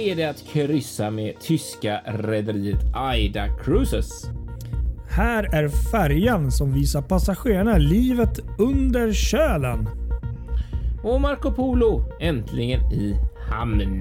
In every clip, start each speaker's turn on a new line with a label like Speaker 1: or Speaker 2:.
Speaker 1: är det att kryssa med tyska rederiet Aida Cruises.
Speaker 2: Här är färjan som visar passagerarna livet under kölen.
Speaker 1: Och Marco Polo äntligen i hamn.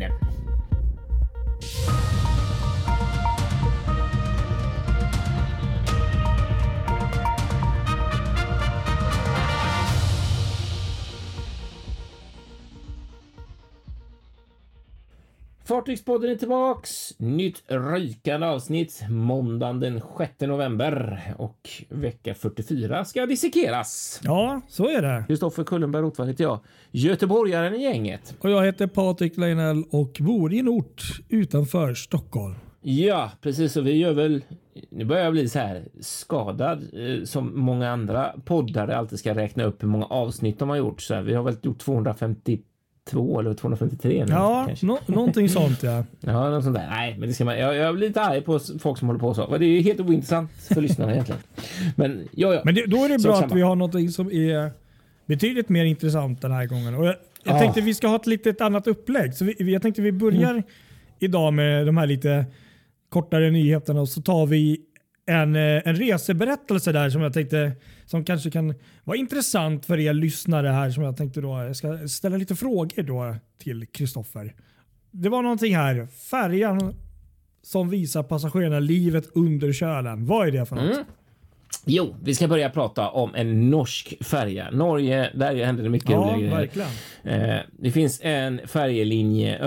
Speaker 1: Fartygspodden är tillbaks. Nytt rykande avsnitt måndagen den 6 november och vecka 44 ska dissekeras.
Speaker 2: Ja, så är det.
Speaker 1: Kristoffer Kullenberg Rotvall heter jag. Göteborgaren i gänget.
Speaker 2: Och jag heter Patrik Leinell och bor i en ort utanför Stockholm.
Speaker 1: Ja, precis. Och vi gör väl... Nu börjar jag bli så här skadad som många andra poddare alltid ska räkna upp hur många avsnitt de har gjort. Så här, vi har väl gjort 252 eller 253 nu.
Speaker 2: Ja, någonting sånt ja.
Speaker 1: Ja, något sånt där. Nej, men det ska man, jag blir lite arg på folk som håller på så. Det är ju helt ointressant för lyssnarna egentligen. Men ja.
Speaker 2: Men då är det bra att vi har något som är betydligt mer intressant den här gången. Och jag tänkte vi ska ha ett litet annat upplägg. Så jag tänkte vi börjar idag med de här lite kortare nyheterna och så tar vi en reseberättelse där som jag tänkte som kanske kan vara intressant för er lyssnare här som jag tänkte då jag ska ställa lite frågor då till Kristoffer. Det var någonting här, färjan som visar passagerarna livet under kölen. Vad är det för något?
Speaker 1: Jo, vi ska börja prata om en norsk färja. Norge, där händer det mycket.
Speaker 2: Ja, verkligen.
Speaker 1: Det finns en färjelinje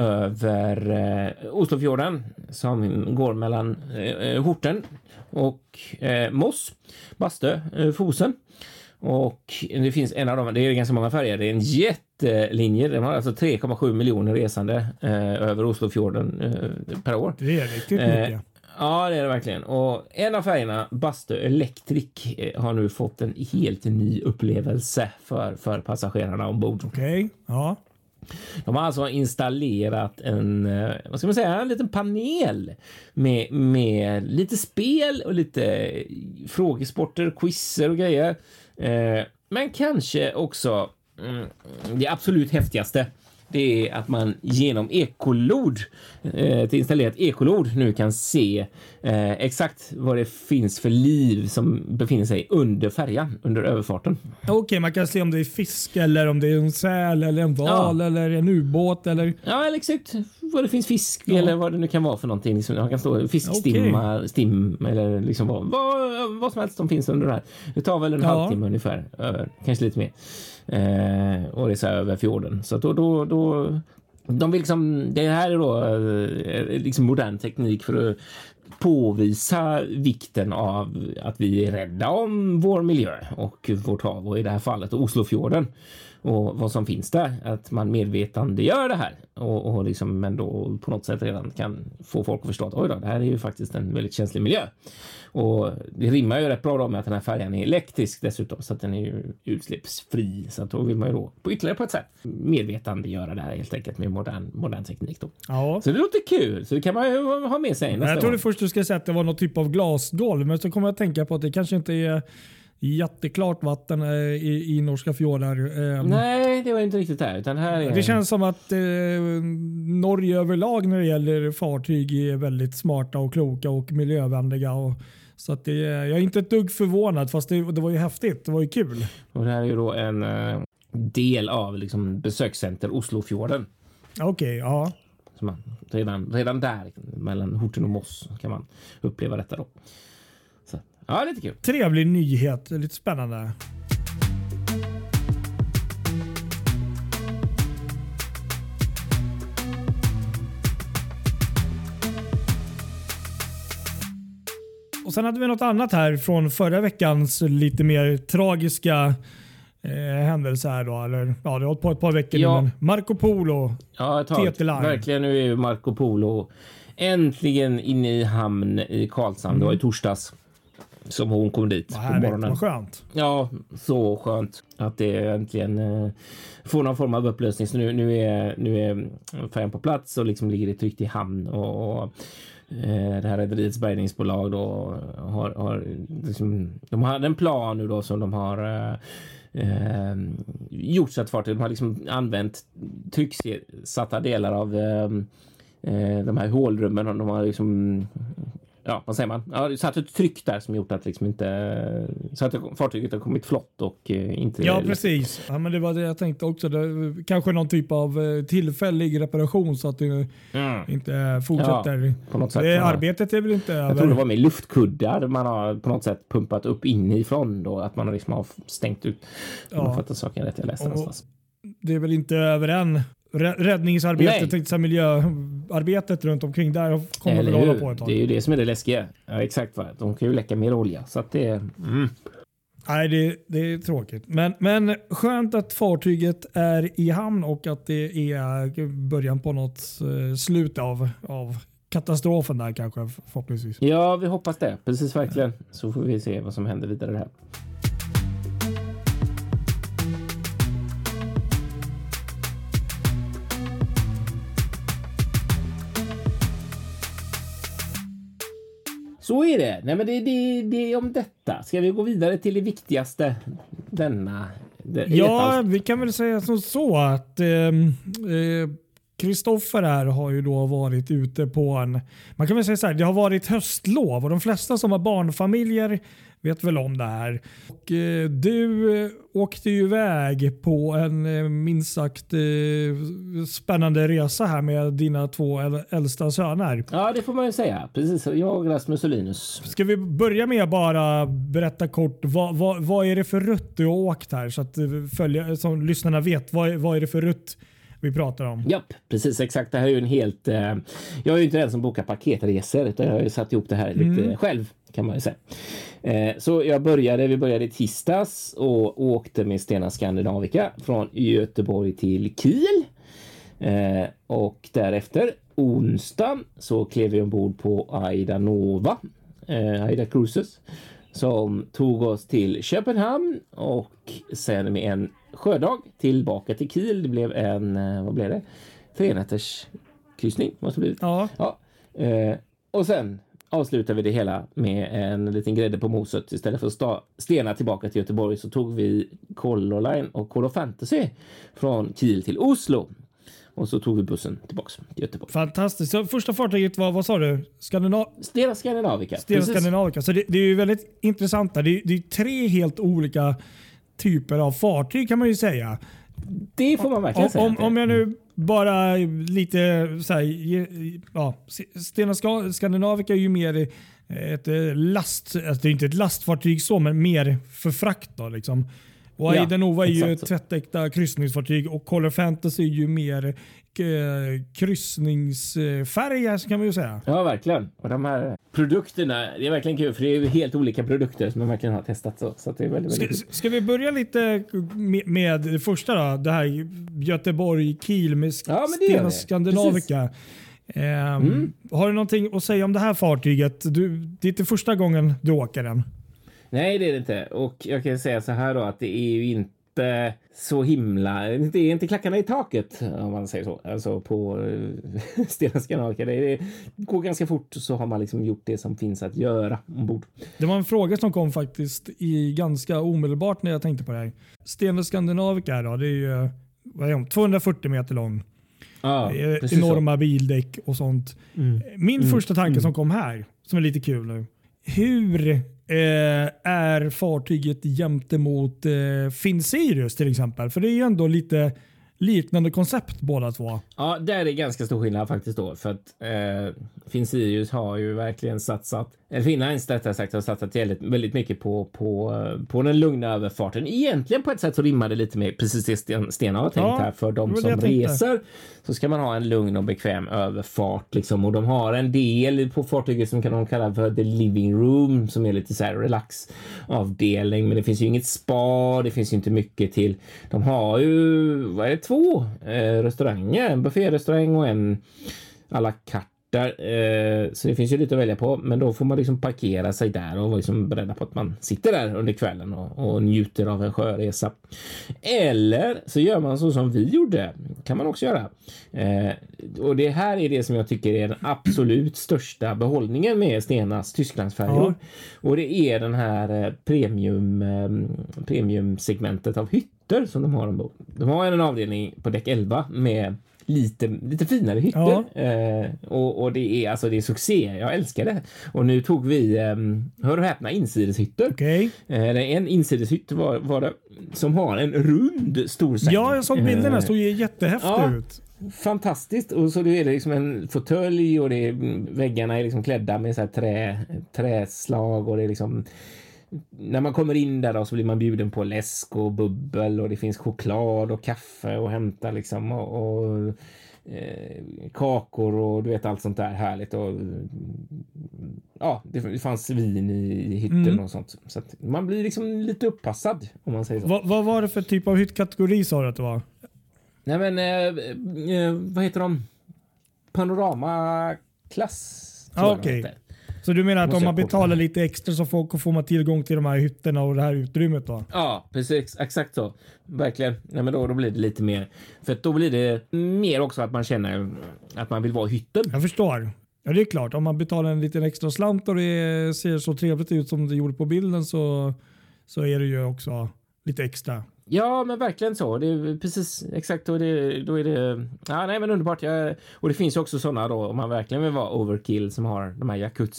Speaker 1: över Oslofjorden som går mellan Horten och Moss, Bastö, Fosen. Och det finns en av dem, det är ganska många färger. Det är en jättelinje. De har alltså 3,7 miljoner resande över Oslofjorden per år.
Speaker 2: Det är riktigt mycket.
Speaker 1: Ja, det är det verkligen. Och en av färgerna, Bastö Electric, har nu fått en helt ny upplevelse för passagerarna ombord.
Speaker 2: Okej, ja.
Speaker 1: De har alltså installerat en liten panel med lite spel och lite frågesporter, quizzer och grejer. Men kanske också det absolut häftigaste. Det är att man genom ekolod, ett installerat ekolod nu kan se exakt vad det finns för liv som befinner sig under färjan, under överfarten.
Speaker 2: Okej, man kan se om det är fisk eller om det är en säl eller en val eller en ubåt eller...
Speaker 1: Ja, eller exakt vad det finns fisk eller vad det nu kan vara för någonting. Liksom, det kan stå fiskstim eller liksom vad som helst som finns under det här. Det tar väl en halvtimme ungefär, kanske lite mer. Och det är så här över fjorden. Så då de vill liksom, det här är då liksom modern teknik för att påvisa vikten av att vi är rädda om vår miljö och vårt hav och i det här fallet Oslofjorden och vad som finns där, att man medvetande gör det här och liksom, men då på något sätt redan kan få folk att förstå att oj då, det här är ju faktiskt en väldigt känslig miljö. Och det rimmar ju rätt bra då med att den här färjan är elektrisk dessutom, så att den är ju utsläppsfri, så att då vill man ju då på ytterligare på ett sätt medvetande göra det här helt enkelt med modern teknik då.
Speaker 2: Ja.
Speaker 1: Så det låter kul, så det kan man ju ha med sig nästa
Speaker 2: Jag trodde först du skulle säga att det var någon typ av glasgolv, men så kommer jag att tänka på att det kanske inte är jätteklart vatten i norska fjordar.
Speaker 1: Nej, det var inte riktigt där. Utan här är...
Speaker 2: Det känns som att Norge överlag när det gäller fartyg är väldigt smarta och kloka och miljövänliga. Så att jag är inte ett dugg förvånad, fast det var ju häftigt. Det var ju kul.
Speaker 1: Och det här är ju då en del av liksom besökscenter Oslofjorden.
Speaker 2: Okej, ja.
Speaker 1: Så man, redan där mellan Horten och Moss kan man uppleva detta då. Så, ja, lite kul.
Speaker 2: Trevlig nyhet, lite spännande. Och sen hade vi något annat här från förra veckans lite mer tragiska händelse här då. Eller, ja, det har hållit på ett par veckor nu, men Marco Polo.
Speaker 1: Ja, verkligen, nu är ju Marco Polo äntligen inne i hamn i Karlshamn. Det var i torsdags som hon kom dit på morgonen.
Speaker 2: Vad skönt.
Speaker 1: Ja, så skönt att det äntligen får någon form av upplösning. Så nu är färjan på plats och liksom ligger det tryggt i hamn och det här rederiets bärgningsbolag då har liksom, de hade en plan nu då som de har gjort så att fartyget, de har liksom använt trycksatta delar av de här hålrummen, de har liksom, ja, vad säger man? Ja, satt ett tryck där som gjort att liksom inte, så att fartyget har kommit flott och inte...
Speaker 2: Ja, precis. Ja, men det var det jag tänkte också. Det, kanske någon typ av tillfällig reparation så att det inte fortsätter.
Speaker 1: Ja, på något sätt.
Speaker 2: Arbetet är väl inte över.
Speaker 1: Jag tror det var med luftkuddar man har på något sätt pumpat upp inifrån då, att man har liksom stängt ut. Ja. Man fattar saken rätt, jag läste någonstans.
Speaker 2: Det är väl inte över än. Räddningsarbetet, miljöarbetet runt omkring där kommer väl hålla på ett tag.
Speaker 1: Det är ju det som är det läskiga. Ja, exakt. De kan ju läcka mer olja. Så att det
Speaker 2: Nej, det är tråkigt. Men skönt att fartyget är i hamn och att det är början på något slut av katastrofen där kanske förhoppningsvis.
Speaker 1: Ja, vi hoppas det. Precis, verkligen. Så får vi se vad som händer vidare här. Så är det. Nej, men det är om detta. Ska vi gå vidare till det viktigaste
Speaker 2: vi kan väl säga som så att Kristoffer här har ju då varit ute på man kan väl säga så här, det har varit höstlov och de flesta som har barnfamiljer vet väl om det här. Och du åkte ju iväg på en minst sagt spännande resa här med dina 2 äldsta söner.
Speaker 1: Ja, det får man ju säga. Precis, jag och Rasmus och Linus.
Speaker 2: Ska vi börja med att bara berätta kort, vad är det för rutt du har åkt här så att som lyssnarna vet, vad är det för rutt vi pratar om?
Speaker 1: Japp, precis exakt. Det här är ju en helt... jag är ju inte den som bokar paketresor utan jag har ju satt ihop det här lite själv kan man ju säga. Så vi började i tisdags och åkte med Stena Scandinavica från Göteborg till Kiel. Och därefter onsdag så klev vi ombord på Aida Nova, Aida Cruises, som tog oss till Köpenhamn och sen med en sjödag tillbaka till Kiel. Det blev en, 3 nätters kryssning måste det bli.
Speaker 2: Ja.
Speaker 1: Och sen avslutar vi det hela med en liten grädde på moset. Istället för att stena tillbaka till Göteborg så tog vi Color Line och Color Fantasy från Kiel till Oslo. Och så tog vi bussen tillbaka till Göteborg.
Speaker 2: Fantastiskt. Så första fartyget var, vad sa du?
Speaker 1: Stena Scandinavica.
Speaker 2: Stena Scandinavica. Så det är ju väldigt intressant. Det är 3 helt olika typer av fartyg kan man ju säga.
Speaker 1: Det får man verkligen säga.
Speaker 2: Om jag nu bara lite så här, ja, Stena Scandinavica är ju mer ett alltså det är inte ett lastfartyg så, men mer för frakt då liksom. Och Aida Nova är ju ett tvättäkta kryssningsfartyg och Color Fantasy är ju mer kryssningsfärger så kan man ju säga.
Speaker 1: Ja, verkligen. Och de här produkterna, det är verkligen kul för det är ju helt olika produkter som man verkligen har testat. Så det är väldigt
Speaker 2: ska vi börja lite med det första då? Det här Göteborg-Kiel med Stena Scandinavica. Har du någonting att säga om det här fartyget? Det är inte första gången du åker den.
Speaker 1: Nej, det är det inte. Och jag kan säga så här då att det är ju inte så himla... Det är inte klackarna i taket om man säger så. Alltså på Stena Scandinavica. Det går ganska fort så har man liksom gjort det som finns att göra ombord.
Speaker 2: Det var en fråga som kom faktiskt ganska omedelbart när jag tänkte på det här. Stena Scandinavica då, det är ju 240 meter lång. Enorma bildäck och sånt. Min första tanke som kom här, som är lite kul nu. Hur är fartyget jämte mot Finn Sirius till exempel? För det är ju ändå lite liknande koncept båda två. Ja,
Speaker 1: där är ganska stor skillnad faktiskt då. För att Finn Sirius har ju verkligen satsat, eller Finnlines rättare sagt har satsat väldigt mycket på den lugna överfarten. Egentligen på ett sätt så rimmar det lite med precis det Stena har tänkt här. För de som reser så ska man ha en lugn och bekväm överfart liksom. Och de har en del på fartyget som kan de kalla för the living room som är lite så här relax avdelning. Men det finns ju inget spa, det finns ju inte mycket till. De har ju, 2 restauranger, en bufférestaurang och en à la carte där. Så det finns ju lite att välja på, men då får man liksom parkera sig där och vara liksom beredda på att man sitter där under kvällen och njuter av en sjöresa. Eller så gör man så som vi gjorde, kan man också göra. Och det här är det som jag tycker är den absolut största behållningen med Stenas Tysklandsfärjor. Och det är den här premiumsegmentet av hytter som de har ombord. De har en avdelning på däck 11 med lite finare hytter. Och det är alltså det är succé. Jag älskar det. Och nu tog vi hör och häpna insideshytter. En insideshytt var det som har en rund stor säng.
Speaker 2: Ja, jag såg bilderna, såg jättehäftigt ut.
Speaker 1: Fantastiskt. Och så är det liksom en fåtölj och väggarna är liksom klädda med så här träslag och det är liksom när man kommer in där då så blir man bjuden på läsk och bubbel och det finns choklad och kaffe och hämta liksom och kakor och du vet allt sånt där härligt och ja, det fanns vin i hytten och sånt. Så att man blir liksom lite uppassad om man säger så.
Speaker 2: Vad var det för typ av hyttkategori sa du att det var?
Speaker 1: Nej men vad heter de? Panoramaklass.
Speaker 2: Okej. Så du menar att om man betalar lite extra så får man tillgång till de här hytterna och det här utrymmet då?
Speaker 1: Ja, precis. Exakt så. Verkligen. Nej, men då blir det lite mer. För då blir det mer också att man känner att man vill vara i hytten.
Speaker 2: Jag förstår. Ja, det är klart. Om man betalar en liten extra slant och det ser så trevligt ut som det gjorde på bilden så är det ju också lite extra.
Speaker 1: Ja, men verkligen så. Det är precis exakt. Och då är det ja, nej, men underbart. Och det finns också sådana då om man verkligen vill vara overkill som har de här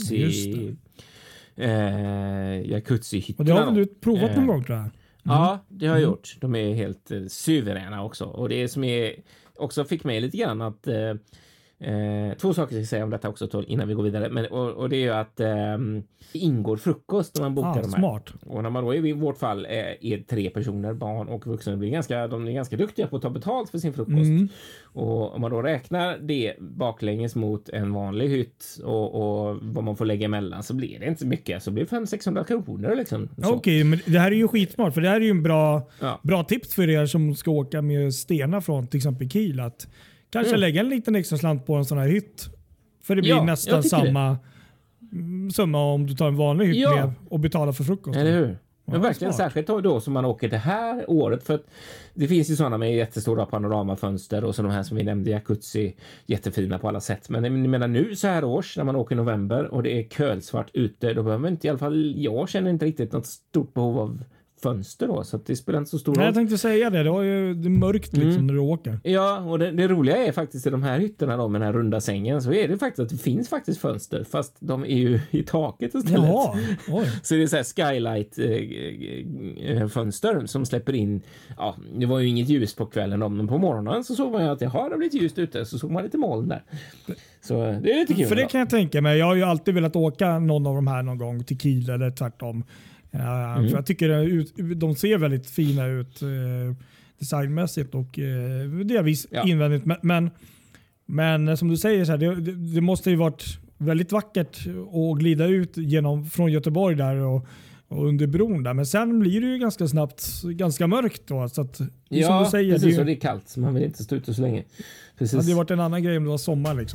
Speaker 1: jacuzzi-hytterna.
Speaker 2: Och det har väl du provat någon gång tror jag?
Speaker 1: Ja, det har jag gjort. De är helt suveräna också. Och det som är också fick mig lite grann att två saker ska jag säga om detta också innan vi går vidare. Men, och det är ju att det ingår frukost när man bokar de här.
Speaker 2: Smart.
Speaker 1: Och när man då i vårt fall är 3 personer, barn och vuxna, de är ganska duktiga på att ta betalt för sin frukost. Och om man då räknar det baklänges mot en vanlig hytt och vad man får lägga emellan så blir det inte mycket. Så blir det 500-600 kronor liksom.
Speaker 2: Okej, men det här är ju skitsmart för det här är ju en bra tips för er som ska åka med Stena från till exempel Kiel att kanske lägga en liten extra slant på en sån här hytt. För det blir nästan samma summa om du tar en vanlig hytt med och betalar för frukost.
Speaker 1: Eller hur? Men verkligen särskilt då som man åker det här året för att det finns ju sådana med jättestora panoramafönster och så de här som vi nämnde jacuzzi jättefina på alla sätt. Men jag menar nu så här års när man åker i november och det är kölsvart ute då behöver man inte i alla fall jag känner inte riktigt något stort behov av fönster då så att det spelar inte så stor roll.
Speaker 2: Jag tänkte säga det var ju det mörkt liksom när du åker.
Speaker 1: Ja, och det roliga är faktiskt i de här hytterna då med den här runda sängen så är det faktiskt att det finns faktiskt fönster fast de är ju i taket istället.
Speaker 2: Jaha,
Speaker 1: så det är så här skylight fönster som släpper in det var ju inget ljus på kvällen men på morgonen så såg man ju att det har blivit ljust ute så såg man lite moln där. Så det är lite kul.
Speaker 2: För det kan jag tänka mig. Jag har ju alltid velat åka någon av de här någon gång till Kiel eller tvärtom. För jag tycker de ser väldigt fina ut designmässigt och det är visst invändigt. Men som du säger så här, det måste ju varit väldigt vackert att glida ut från Göteborg där och under bron där. Men sen blir det ju ganska snabbt ganska mörkt då. Så att, som du säger,
Speaker 1: precis. Och det är kallt så man vill inte stå ute så länge. Precis.
Speaker 2: Det hade varit en annan grej om det var sommar liksom.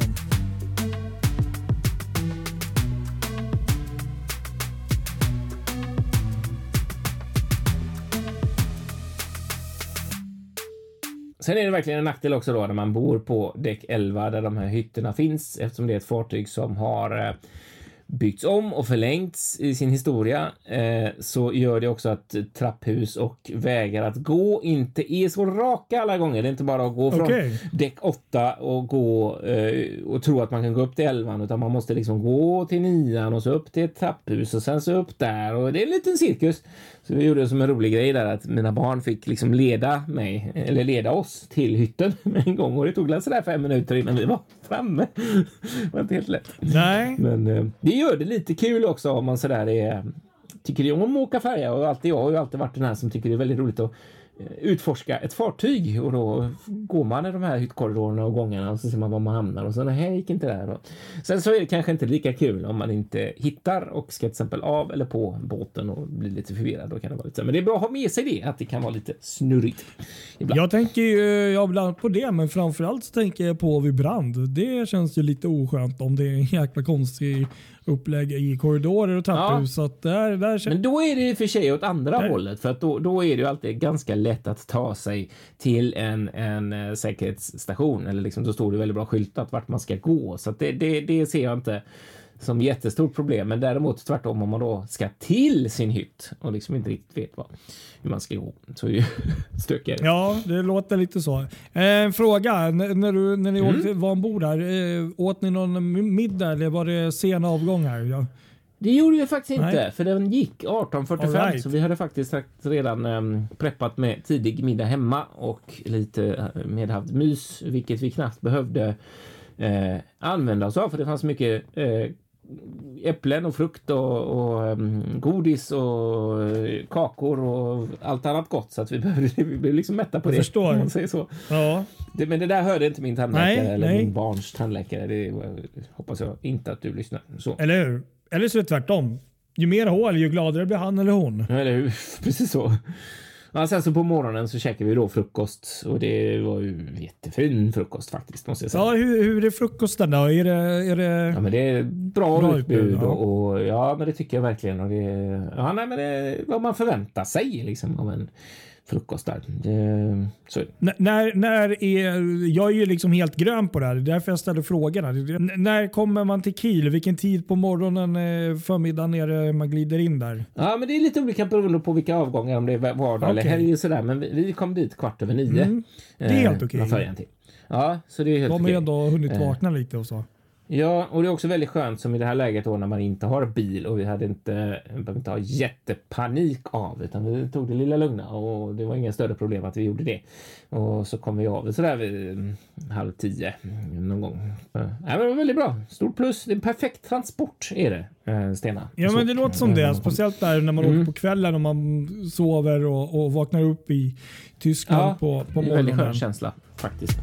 Speaker 1: Sen är det verkligen en nackdel också då när man bor på däck 11 där de här hytterna finns eftersom det är ett fartyg som har byggts om och förlängts i sin historia så gör det också att trapphus och vägar att gå inte är så raka alla gånger. Det är inte bara att gå från däck 8 och gå och tro att man kan gå upp till 11 utan man måste liksom gå till 9 och så upp till ett trapphus och sen så upp där och det är en liten cirkus. Så vi gjorde det som en rolig grej där att mina barn fick liksom leda oss till hytten med en gång och det tog sådär 5 minuter innan vi var framme. Det var inte helt lätt.
Speaker 2: Nej.
Speaker 1: Men det gör det lite kul också om man sådär tycker det om att åka färja och jag har ju alltid varit den här som tycker det är väldigt roligt att utforska ett fartyg och då går man i de här hyttkorridorerna och gångarna och så ser man var man hamnar och så nej, gick inte där. Sen så är det kanske inte lika kul om man inte hittar och ska till exempel av eller på båten och blir lite förvirrad. Då kan det vara lite, men det är bra att ha med sig det, att det kan vara lite snurrigt ibland.
Speaker 2: Jag tänker ju bland annat på det, men framförallt så tänker jag på vid brand. Det känns ju lite oskönt om det är en jäkla konstig upplägg i korridorer och trapphus. Så att
Speaker 1: men då är det för sig åt andra hållet för att då är det ju alltid ganska lätt att ta sig till en säkerhetsstation eller liksom, då står det väldigt bra skyltat vart man ska gå så att det ser jag inte som jättestort problem. Men däremot tvärtom om man då ska till sin hytt och liksom inte riktigt vet hur man ska gå. Så är det ju stökigt.
Speaker 2: Ja, det låter lite så. Fråga, när ni var ombord här, åt ni någon middag eller var det sena avgångar? Ja.
Speaker 1: Det gjorde vi faktiskt inte, för den gick 18:45
Speaker 2: right.
Speaker 1: Så vi hade faktiskt redan preppat med tidig middag hemma och lite medhavd mys, vilket vi knappt behövde använda oss av, för det fanns mycket äpplen och frukt och godis och kakor och allt annat gott, så att vi blev liksom mätta på det.
Speaker 2: Förstår.
Speaker 1: Man säger så.
Speaker 2: Ja.
Speaker 1: Men det där hörde inte min tandläkare eller
Speaker 2: nej.
Speaker 1: min barns tandläkare. Det hoppas jag inte att du lyssnar. Så.
Speaker 2: Eller hur? Eller så är det tvärtom. Ju mer hål, ju gladare blir han eller hon.
Speaker 1: Eller hur? Precis så. Ja, sen så på morgonen så käkade vi då frukost och det var ju jättefin frukost faktiskt, måste jag säga.
Speaker 2: Ja, hur är frukosten då? Är det...
Speaker 1: Ja, men det är bra utbud
Speaker 2: ja.
Speaker 1: och ja, men det tycker jag verkligen, och men det är vad man förväntar sig liksom av en frukost där. Så.
Speaker 2: Jag är ju liksom helt grön på det här. Det är därför jag ställer frågorna. När kommer man till Kiel? Vilken tid på morgonen, förmiddagen är det man glider in där?
Speaker 1: Ja, men det är lite olika beroende på vilka avgångar, om det är vardag eller helg och sådär. Men vi kom dit 8:45.
Speaker 2: Det är helt okej.
Speaker 1: Ja, så det är helt okej.
Speaker 2: De har ändå hunnit vakna lite och så.
Speaker 1: Ja, och det är också väldigt skönt som i det här läget då när man inte har bil, och vi hade inte ha jättepanik av, utan vi tog det lilla lugna och det var inga större problem att vi gjorde det. Och så kom vi av sådär vid 9:30 någon gång. Ja, men det var väldigt bra. Stort plus. Det är en perfekt transport är det, Stena.
Speaker 2: Ja, men det låter som det. Speciellt där när man åker på kvällen och man sover och vaknar upp i Tyskland på morgonen.
Speaker 1: Det är en väldigt skön känsla faktiskt.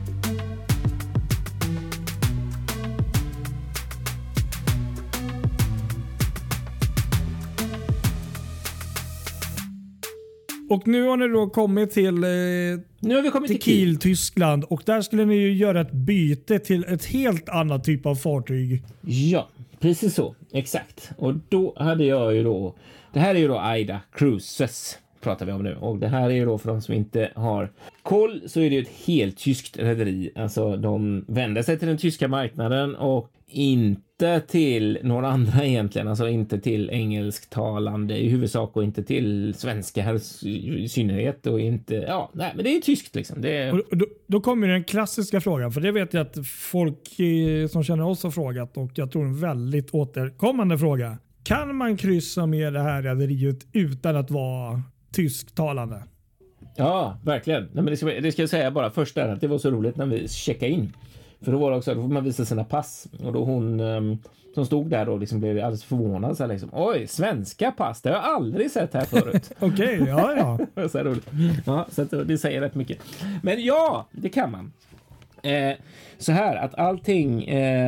Speaker 2: Och nu har ni då kommit till Kiel, Tyskland, och där skulle ni ju göra ett byte till ett helt annat typ av fartyg.
Speaker 1: Ja, precis så. Exakt. Och då hade jag ju då, det här är ju då Aida Cruises pratar vi om nu, och det här är ju då för de som inte har koll, så är det ju ett helt tyskt rederi. Alltså de vänder sig till den tyska marknaden och inte till några andra egentligen, alltså inte till engelsktalande i huvudsak och inte till svenska här i synnerhet, och inte, men det är ju tyskt liksom.
Speaker 2: Då kommer den klassiska frågan, för det vet jag att folk som känner oss har frågat, och jag tror en väldigt återkommande fråga. Kan man kryssa med det här rederiet utan att vara tysktalande?
Speaker 1: Ja, verkligen. Nej, men det ska jag säga bara först där, att det var så roligt när vi checkade in. För då var det också, då får man visa sina pass. Och då hon som stod där då liksom blev alldeles förvånad. Så liksom, oj, svenska pass, det har jag aldrig sett här förut.
Speaker 2: Okej, ja.
Speaker 1: Så roligt. Ja, så det säger rätt mycket. Men ja, det kan man. Så här, att allting...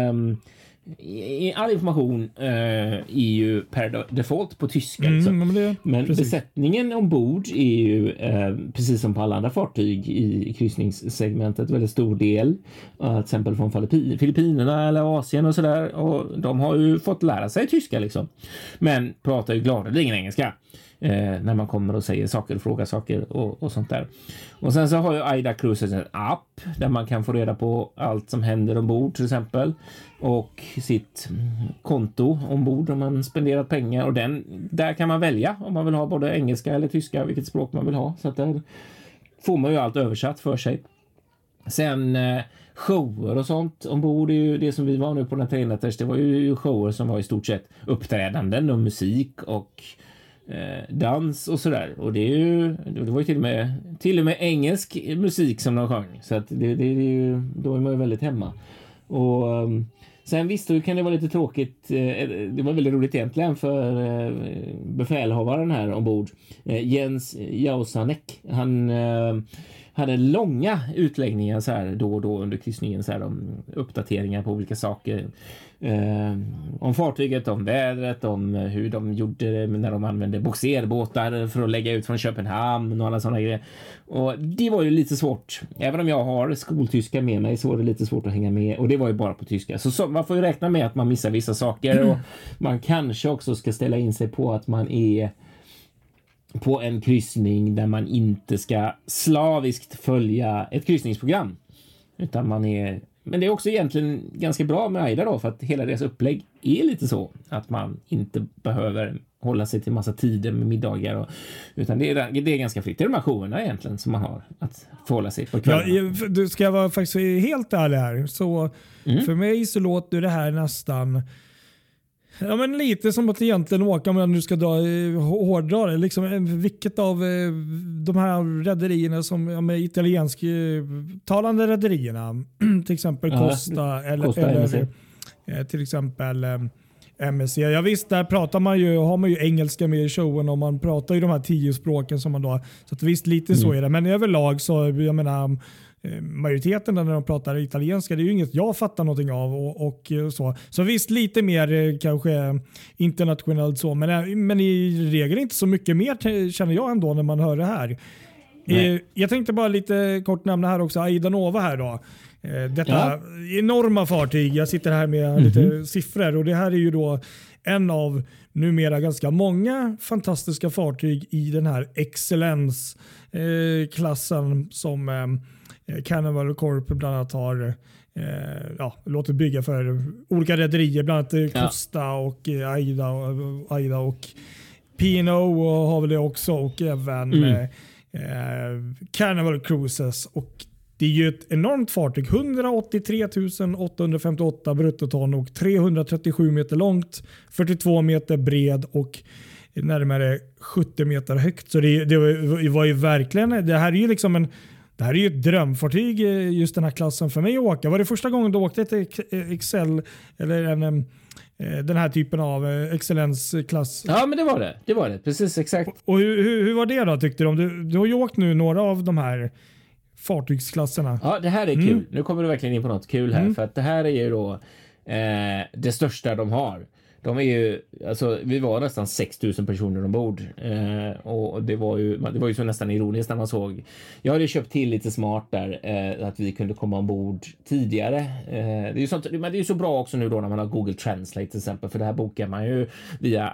Speaker 1: all information är ju per default på tyska. Men besättningen ombord är ju precis som på alla andra fartyg i kryssningssegmentet väldigt stor del. Till exempel från Filippinerna eller Asien och sådär. Och de har ju fått lära sig tyska liksom. Men pratar ju gladeligen engelska. När man kommer och säger saker och frågar saker och sånt där. Och sen så har ju Aida Cruises en app där man kan få reda på allt som händer ombord till exempel, och sitt konto ombord om man spenderat pengar, och där kan man välja om man vill ha både engelska eller tyska, vilket språk man vill ha, så att där får man ju allt översatt för sig. Sen shower och sånt ombord är ju det som vi var nu på den 3-nätters. Det var ju shower som var i stort sett uppträdanden och musik och dans och sådär, och det var ju till och med engelsk musik som de sjöng, så att då är man ju väldigt hemma. Och sen visst, då kan det vara lite tråkigt, det var väldigt roligt egentligen för befälhavaren här ombord, Jens Jausanek, han hade långa utläggningar så här då och då under kryssningen, så här om uppdateringar på olika saker, om fartyget, om vädret, om hur de gjorde det när de använde boxerbåtar för att lägga ut från Köpenhamn och alla sådana grejer. Och det var ju lite svårt, även om jag har skoltyska med mig, så var det lite svårt att hänga med, och det var ju bara på tyska, så man får ju räkna med att man missar vissa saker, och man kanske också ska ställa in sig på att man är på en kryssning där man inte ska slaviskt följa ett kryssningsprogram, utan man är Men det är också egentligen ganska bra med AIDA då, för att hela deras upplägg är lite så att man inte behöver hålla sig till massa tider med middagar utan det är ganska fritt. Det är de här showerna egentligen som man har att förhålla sig på kvällarna.
Speaker 2: Ja, du ska vara faktiskt helt ärlig här. Så för mig så låter det här nästan men lite som att egentligen åka, om du ska hårdra det. Liksom, vilket av de här rederierna som italiensk talande rederierna, till exempel Costa eller till exempel MSC. Ja visst, där pratar har man ju engelska med i showen och man pratar ju de här 10 språken som man då, så att visst lite så är det. Men överlag så, jag menar, majoriteten när de pratar italienska, det är ju inget jag fattar någonting av och så. Så visst lite mer kanske internationellt så, men i regel inte så mycket mer känner jag ändå när man hör det här. Jag tänkte bara lite kort nämna här också AIDA Nova här då. Detta enorma fartyg. Jag sitter här med lite siffror och det här är ju då en av numera ganska många fantastiska fartyg i den här excellensklassen som Carnival Corp bland annat har låtit bygga för olika rederier, bland annat Costa och AIDA och P&O har väl det också, och även Carnival Cruises. Och det är ju ett enormt fartyg, 183 858 bruttoton och 337 meter långt, 42 meter bred och närmare 70 meter högt. Så det var ju verkligen, det här är ju liksom det här är ju ett drömfartyg, just den här klassen för mig att åka. Var det första gången du åkte till Excel eller den här typen av excellensklass?
Speaker 1: Ja, men det var det. Precis, exakt.
Speaker 2: Och hur var det då, tyckte du har ju åkt nu några av de här fartygsklasserna.
Speaker 1: Ja, det här är kul. Nu kommer du verkligen in på något kul här, för att det här är ju då det största de har. De är ju, alltså, vi var nästan 6 000 personer ombord och det var ju så nästan ironiskt när man såg. Jag hade köpt till lite smart där att vi kunde komma ombord tidigare. Det är ju sånt, men det är ju så bra också nu då när man har Google Translate till exempel, för det här bokar man ju via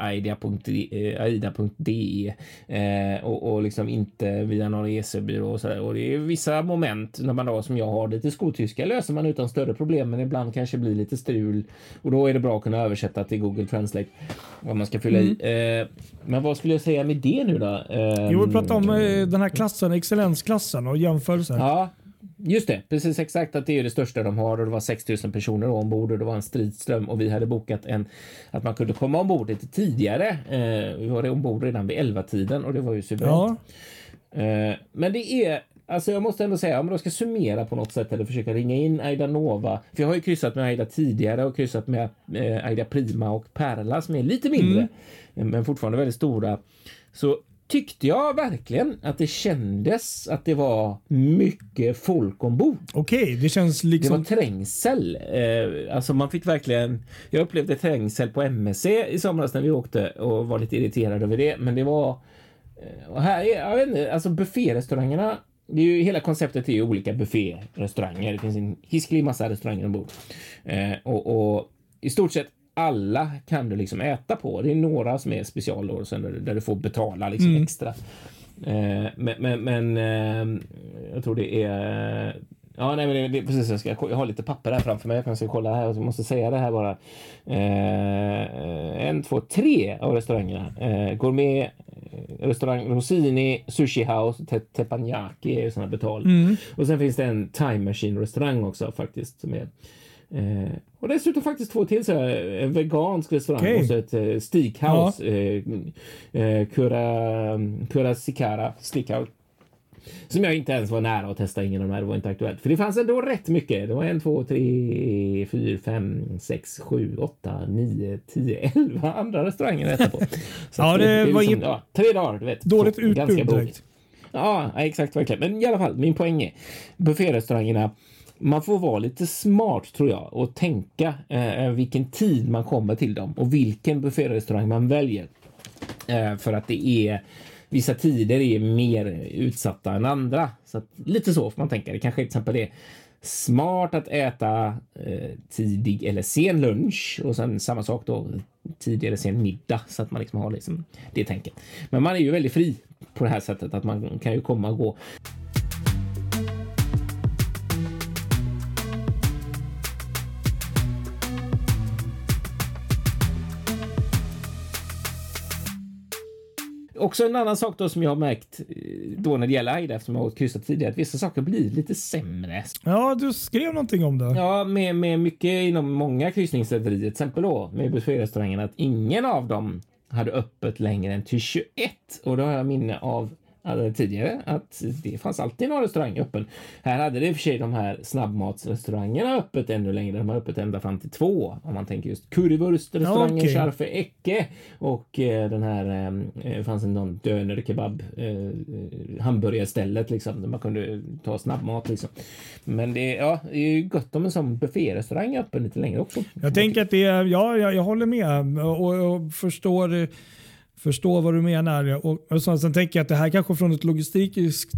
Speaker 1: aida.de och liksom inte via någon resebyrå och sådär. Och det är vissa moment när man då, som jag har lite skoltyska, löser man utan större problem, men ibland kanske blir lite strul och då är det bra att kunna översätta till Google Translate vad man ska fylla i. Men vad skulle jag säga med det nu då?
Speaker 2: Jo, vi pratar om den här klassen, excellensklassen och jämförelser.
Speaker 1: Ja, just det. Precis exakt, att det är det största de har och det var 6 000 personer ombord och det var en stridström och vi hade bokat att man kunde komma ombord lite tidigare. Vi var ombord redan vid 11-tiden och det var ju suveränt. Ja. Men det är, alltså jag måste ändå säga, om jag ska summera på något sätt eller försöka ringa in AIDA Nova. För jag har ju kryssat med AIDA tidigare och kryssat med AIDA Prima och Perla som är lite mindre men fortfarande väldigt stora. Så tyckte jag verkligen att det kändes att det var mycket folk ombord.
Speaker 2: Okej, det känns liksom...
Speaker 1: Det var trängsel. Alltså man fick verkligen... Jag upplevde trängsel på MSC i somras när vi åkte och var lite irriterad över det. Men det var... Och här är, jag vet inte, alltså bufférestaurangerna, det är ju, hela konceptet är ju olika bufférestauranger. Det finns en hisklig massa restauranger ombord. Och i stort sett alla kan du liksom äta på. Det är några som är specialår där du får betala liksom extra. Men jag tror det är... Ja, nej, men det är precis. Jag har lite papper här framför mig. Jag ska kolla här och jag måste säga det här bara. 1, 2, 3 av restaurangerna. Gourmet restaurang Rossini, Sushi House, Teppanyaki är ju sådana betal. Och sen finns det en Time Machine restaurang också faktiskt som är och dessutom faktiskt 2 till så en vegansk restaurang och så ett steakhouse Curasikara steakhouse som jag inte ens var nära att testa. Ingen av de här, det var inte aktuellt. För det fanns ändå rätt mycket. Det var 1, 2, 3, 4, 5, 6, 7, 8, 9, 10, 11 andra restauranger att äta på. Så
Speaker 2: ja, det var
Speaker 1: liksom, 3 dagar, du vet.
Speaker 2: Dåligt utbud direkt.
Speaker 1: Ja, exakt, verkligen. Men i alla fall, min poäng är bufférestaurangerna, man får vara lite smart tror jag och tänka vilken tid man kommer till dem och vilken bufférestaurang man väljer. För att det är vissa tider är mer utsatta än andra. Så att, lite så får man tänka. Det kanske till exempel är smart att äta tidig eller sen lunch och sen samma sak då tidig eller sen middag så att man liksom har liksom det tänket. Men man är ju väldigt fri på det här sättet att man kan ju komma och gå. också en annan sak då som jag har märkt då när det gäller Aida, eftersom jag har kryssat tidigare, att vissa saker blir lite sämre.
Speaker 2: Ja, du skrev någonting om det.
Speaker 1: Ja, med mycket inom många kryssningsrederier, till exempel då med bufférestaurangen, att ingen av dem hade öppet längre än till 21. Och då har jag minne av tidigare att det fanns alltid någon restaurang öppen. Här hade det i och för sig de här snabbmatsrestaurangerna öppet ännu längre. De har öppet ända fram till 2. Om man tänker just currywurstrestaurangen, Scharfe Ecke och den här fanns en någon döner kebab hamburgerstället liksom, där man kunde ta snabbmat liksom. Men det är ju gott om en sån bufférestaurang öppen lite längre också.
Speaker 2: Jag tänker att det är, jag håller med och förstår vad du menar. Och sen tänker jag att det här kanske från ett logistiskt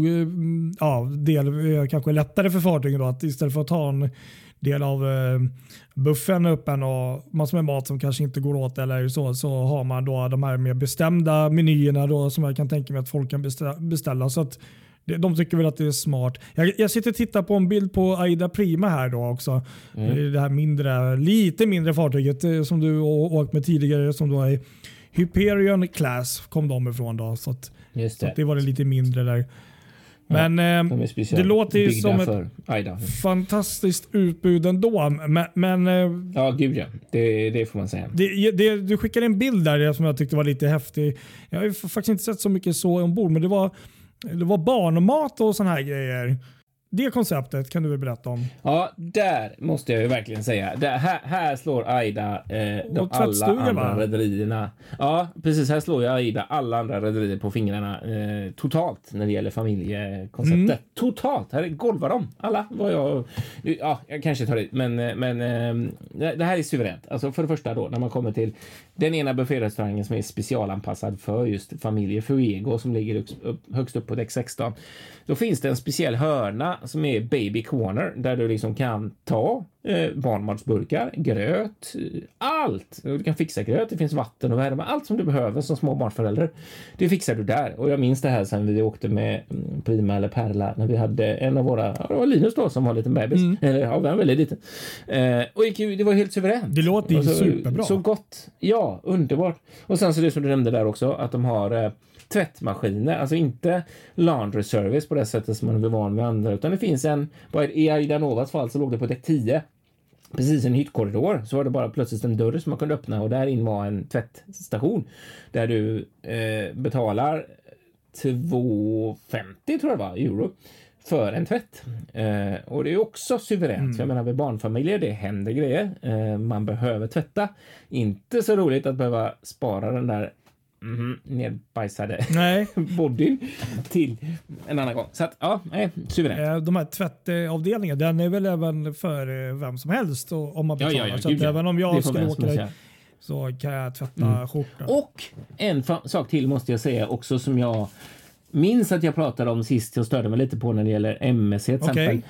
Speaker 2: del kanske är lättare för fartygen då, att istället för att ta en del av buffen öppen och massor med mat som kanske inte går åt eller så har man då de här mer bestämda menyerna då, som jag kan tänka mig att folk kan beställa. Så att de tycker väl att det är smart. Jag sitter och tittar på en bild på Aida Prima här då också. Det här lite mindre fartyget som du åkt med tidigare, som då är Hyperion Class kom de ifrån då, så att det var det lite mindre där. Men det låter ju som ett fantastiskt utbud ändå. Men
Speaker 1: ja, gud ja. Det får man säga.
Speaker 2: Du skickade en bild där som jag tyckte var lite häftig. Jag har ju faktiskt inte sett så mycket så ombord, men det var barnmat och såna här grejer. Det konceptet kan du väl berätta om?
Speaker 1: Ja, där måste jag ju verkligen säga. Här slår Aida alla andra rederierna. Ja, precis. Här slår jag Aida alla andra rederier på fingrarna totalt när det gäller familjekonceptet. Totalt. Här golvar de. Alla. Jag kanske tar det. Men det här är suveränt. Alltså för det första då, när man kommer till den ena bufférestaurangen som är specialanpassad för just familjer, Fuego, som ligger högst upp på däck 16. Då finns det en speciell hörna som är Baby Corner, där du liksom kan ta barnmatsburkar, gröt, allt. Du kan fixa gröt, det finns vatten och värme, allt som du behöver som små barnförälder. Det fixar du där. Och jag minns det här sen vi åkte med Prima eller Perla när vi hade en av våra, det var Linus då som var en liten bebis, eller ja, var väldigt liten. Och det var helt suveränt.
Speaker 2: Det låter ju superbra.
Speaker 1: Så gott. Ja, underbart. Och sen så det som du nämnde där också, att de har tvättmaskiner, alltså inte laundry service på det sättet som man är van med andra, utan det finns i Aida Novas fall så låg det på däck 10, precis en hyttkorridor, så var det bara plötsligt en dörr som man kunde öppna och där in var en tvättstation där du betalar 2,50 tror jag var, euro för en tvätt. Och det är också suveränt. För jag menar, med barnfamiljer, det händer grejer. Man behöver tvätta. Inte så roligt att behöva spara den där nedbajsade bodyn till en annan gång. Så att, suveränt.
Speaker 2: De här tvättavdelningarna, den är väl även för vem som helst om man betalar.
Speaker 1: Ja,
Speaker 2: så att även om jag skulle åka där så kan jag tvätta skjortan.
Speaker 1: Och en sak till måste jag säga också, som jag minns att jag pratade om sist och störde mig lite på när det gäller MSC till exempel.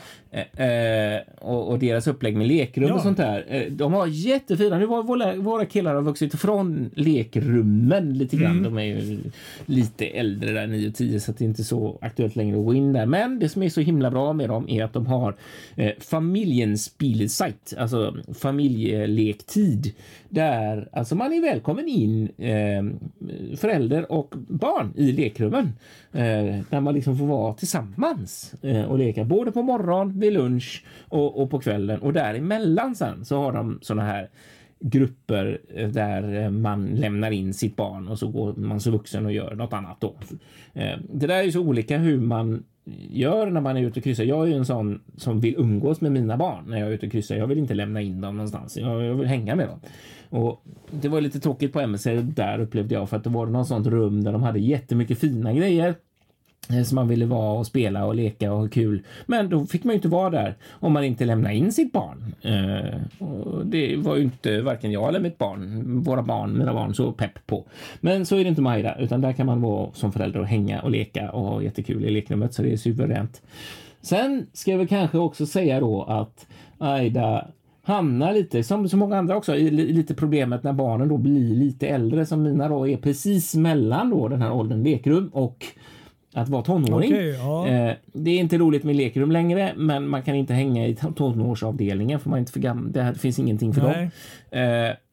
Speaker 1: Och deras upplägg med lekrum och sånt där. De har jättefina. Nu var våra killar har vuxit ifrån lekrummen lite grann. De är ju lite äldre där, 9 och 10, så att det är inte så aktuellt längre att gå in där. Men det som är så himla bra med dem är att de har familjensspelsajt, alltså familjelektid, där alltså man är välkommen in förälder och barn i lekrummen. Där man liksom får vara tillsammans och leka både på morgon, vid lunch och på kvällen, och däremellan sen så har de såna här grupper där man lämnar in sitt barn och så går man så vuxen och gör något annat då. Det där är ju så olika hur man gör när man är ute och kryssar. Jag är ju en sån som vill umgås med mina barn när jag är ute och kryssar. Jag vill inte lämna in dem någonstans. Jag vill hänga med dem. Och det var lite tråkigt på MSC där, upplevde jag, för att det var något sånt rum där de hade jättemycket fina grejer som man ville vara och spela och leka och ha kul. Men då fick man ju inte vara där om man inte lämnade in sitt barn. Och det var ju inte varken jag eller mina barn så pepp på. Men så är det inte med Aida, utan där kan man vara som förälder och hänga och leka och ha jättekul i lekrummet, så det är suveränt. Sen ska jag väl kanske också säga då att Aida hamnar lite, som så många andra också, i lite problemet när barnen då blir lite äldre, som mina då är precis mellan då den här åldern lekrum och att vara tonåring. Det är inte roligt med lekrum längre, men man kan inte hänga i tonårsavdelningen för man är inte för gammal. Det finns ingenting för dem.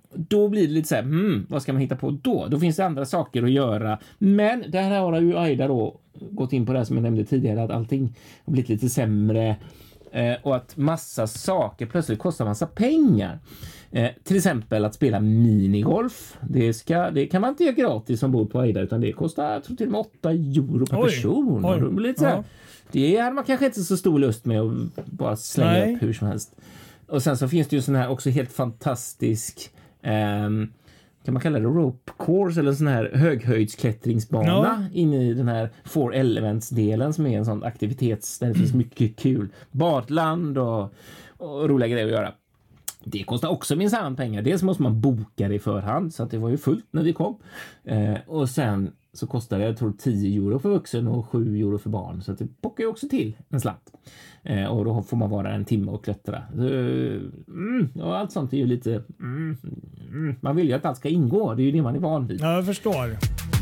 Speaker 1: då blir det lite så här, vad ska man hitta på då? Då finns det andra saker att göra. Men där har ju Aida då gått in på det här som jag nämnde tidigare, att allting har blivit lite sämre och att massa saker plötsligt kostar massa pengar. Till exempel att spela minigolf. Det kan man inte göra gratis som bor på Aida, utan det kostar, jag tror, till och med 8 euro per person. Och lite så här, det hade man kanske inte så stor lust med att bara slänga upp hur som helst. Och sen så finns det ju sån här också helt fantastisk kan man kalla det rope course eller sån här höghöjdsklättringsbana inne i den här Four Elements-delen som är en sån aktivitets där det finns mycket kul badland och roliga grejer att göra. Det kostar också minsann pengar. Dels måste man boka det i förhand, så att det var ju fullt när vi kom. Och sen så kostar det, jag tror, 10 euro för vuxen och 7 euro för barn. Så att det pockar ju också till en slant. Och då får man vara en timme och klättra. Och allt sånt är ju lite... Man vill ju att allt ska ingå. Det är ju det man är van vid.
Speaker 2: Ja, jag förstår.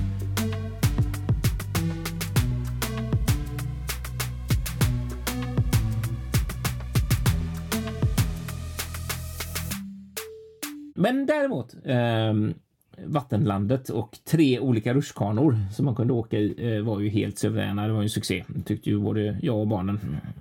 Speaker 1: Men däremot... Vattenlandet och 3 olika rutschkanor som man kunde åka i var ju helt suveräna. Det var ju en succé, tyckte ju både jag och barnen.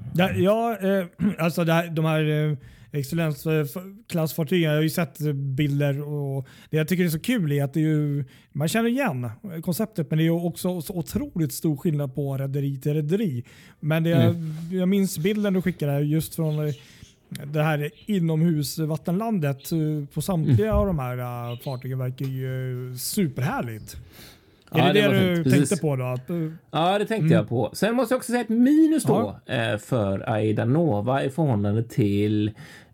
Speaker 2: Alltså de här excellensklassfartygen, jag har ju sett bilder och det jag tycker är så kul är att det är ju, man känner igen konceptet, men det är ju också så otroligt stor skillnad på rederi till rederi. Men jag minns bilden du skickade just från det här inomhusvattenlandet på samtliga av de här fartygen verkar ju superhärligt. Är det du tänkte på då?
Speaker 1: Ja, det tänkte jag på. Sen måste jag också säga ett minus då för Aida Nova i förhållande till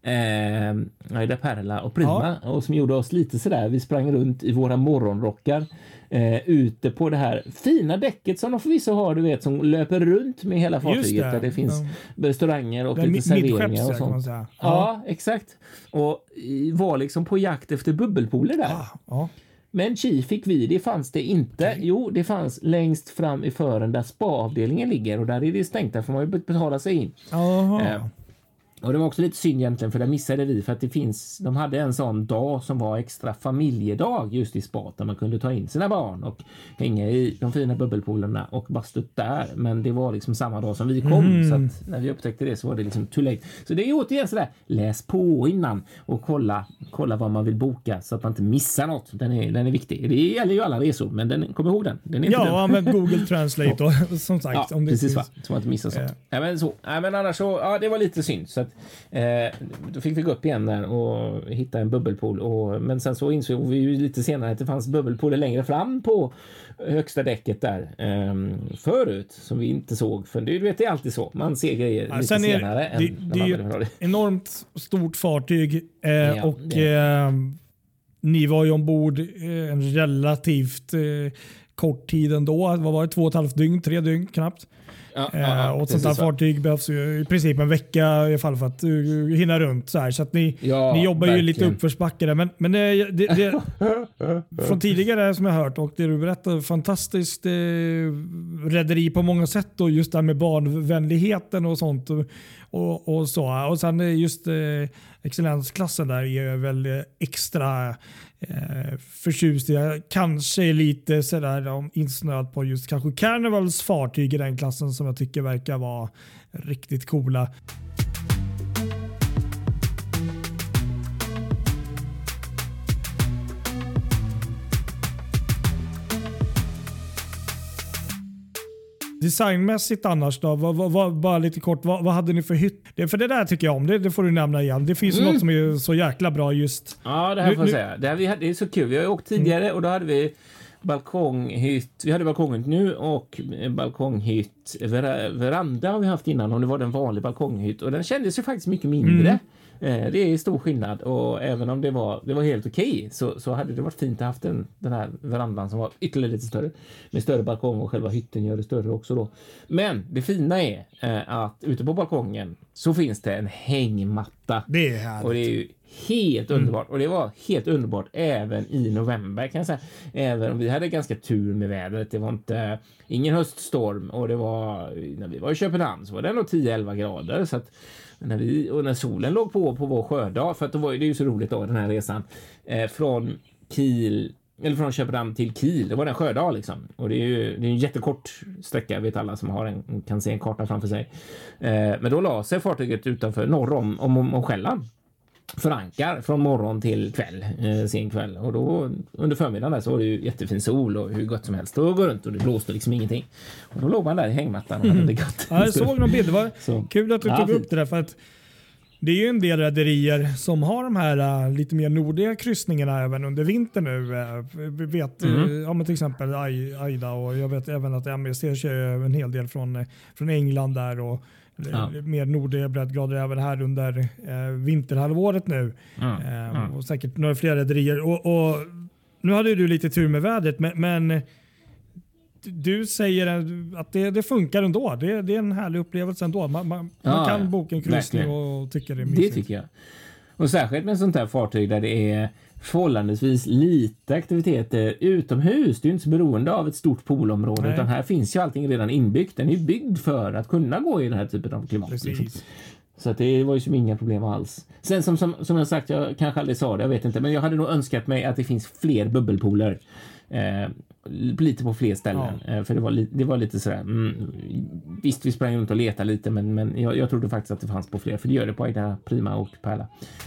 Speaker 1: Aida Perla och Prima, och som gjorde oss lite sådär. Vi sprang runt i våra morgonrockar ute på det här fina däcket som de förvisso har, du vet, som löper runt med hela fartyget, där det finns restauranger och lite serveringar och sånt. Ja, exakt. Och var liksom på jakt efter bubbelpooler där. Men fick vi, det fanns det inte. Okay. Jo, det fanns längst fram i fören där spa-avdelningen ligger, och där är det stängt, där får man ju betala sig in. Och det var också lite synd egentligen, för där missade vi, för att de hade en sån dag som var extra familjedag just i spat, där man kunde ta in sina barn och hänga i de fina bubbelpoolerna och bastut där. Men det var liksom samma dag som vi kom, så att när vi upptäckte det så var det liksom too late. Så det är återigen sådär, läs på innan och kolla vad man vill boka så att man inte missar något. Den är viktig. Det gäller ju alla resor, men kom ihåg den. Den är inte
Speaker 2: använd Google Translate då, som sagt.
Speaker 1: Ja, om det precis, så man inte missar sånt. Men annars så, det var lite synd, så att då fick vi gå upp igen där och hitta en bubbelpool, men sen så insåg vi ju lite senare att det fanns bubbelpooler längre fram på högsta däcket där förut, som vi inte såg, för det är alltid så, man ser grejer lite senare.
Speaker 2: Det är ju ett enormt stort fartyg och ni var ju ombord en relativt kort tid ändå. Vad var det? 2,5 dygn, 3 dygn knappt. Och ett sånt här fartyg behövs ju i princip en vecka i alla fall för att hinna runt så här. Så att ni jobbar ju lite uppförsbackare. Men det från tidigare som jag hört, och det du berättar, fantastiskt rederi på många sätt, och just det här med barnvänligheten och sånt och så. Och sen just excellensklassen där är väl extra förtjust. Jag kanske är lite sådär insnöad på just kanske Carnivals fartyg i den klassen som jag tycker verkar vara riktigt coola. Designmässigt annars då, bara lite kort, vad hade ni för hytt? För det där tycker jag om, det får du nämna igen. Det finns något som är så jäkla bra just...
Speaker 1: Ja, det här får jag säga. Det är så kul. Vi har åkt tidigare och då hade vi balkonghytt. Vi hade balkonghytt nu och balkonghytt veranda har vi haft innan, och det var den vanliga balkonghytt, och den kändes ju faktiskt mycket mindre. Det är stor skillnad, och även om det var helt okej, så hade det varit fint att haft den här verandan som var ytterligare lite större, med större balkong, och själva hytten gör det större också då. Men det fina är att ute på balkongen så finns det en hängmatta.
Speaker 2: Det är härligt.
Speaker 1: Och det är ju helt underbart. Och det var helt underbart även i november kan jag säga. Även om vi hade ganska tur med vädret. Det var ingen höststorm och det var, när vi var i Köpenhamn så var det ändå 10-11 grader. Så att när solen låg på vår sjödag, för att det är ju så roligt då den här resan från Kiel, eller från Köpenhamn till Kiel, det var en sjödag liksom. Och det är en jättekort sträcka, vet alla som kan se en karta framför sig. Men då la sig fartyget utanför norr om Själland. Förankar från morgon till kväll, sen kväll. Och då under förmiddagen där så var det ju jättefin sol och hur gott som helst. Då går runt och det blåste liksom ingenting. Och då låg man där i hängmattan och hade det gott.
Speaker 2: Ja, jag såg någon bild. Det var så kul att du tog upp det där, för att det är ju en del rederier som har de här lite mer nordliga kryssningarna även under vintern nu. Vi vet till exempel Aida, och jag vet även att MSC kör en hel del från England där, och mer nordliga breddgrader även här under vinterhalvåret nu. Och säkert några fler rederier. Och nu hade du lite tur med vädret, men du säger att det funkar ändå. Det är en härlig upplevelse ändå. Man kan boka en kryssning och tycka det är mysigt.
Speaker 1: Det tycker jag. Och särskilt med sånt här fartyg där det är förhållandevis lite aktiviteter utomhus. Det är ju inte så beroende av ett stort poolområde, utan här finns ju allting redan inbyggt. Den är ju byggd för att kunna gå i den här typen av klimat. Liksom. Så att det var ju som inga problem alls. Sen som jag sagt, jag kanske aldrig sa det, jag vet inte, men jag hade nog önskat mig att det finns fler bubbelpooler. Lite på fler ställen. För det var lite sådär visst, vi sprang runt och letade lite, men jag trodde faktiskt att det fanns på fler, för det gör det på Aida, Prima och Pärla.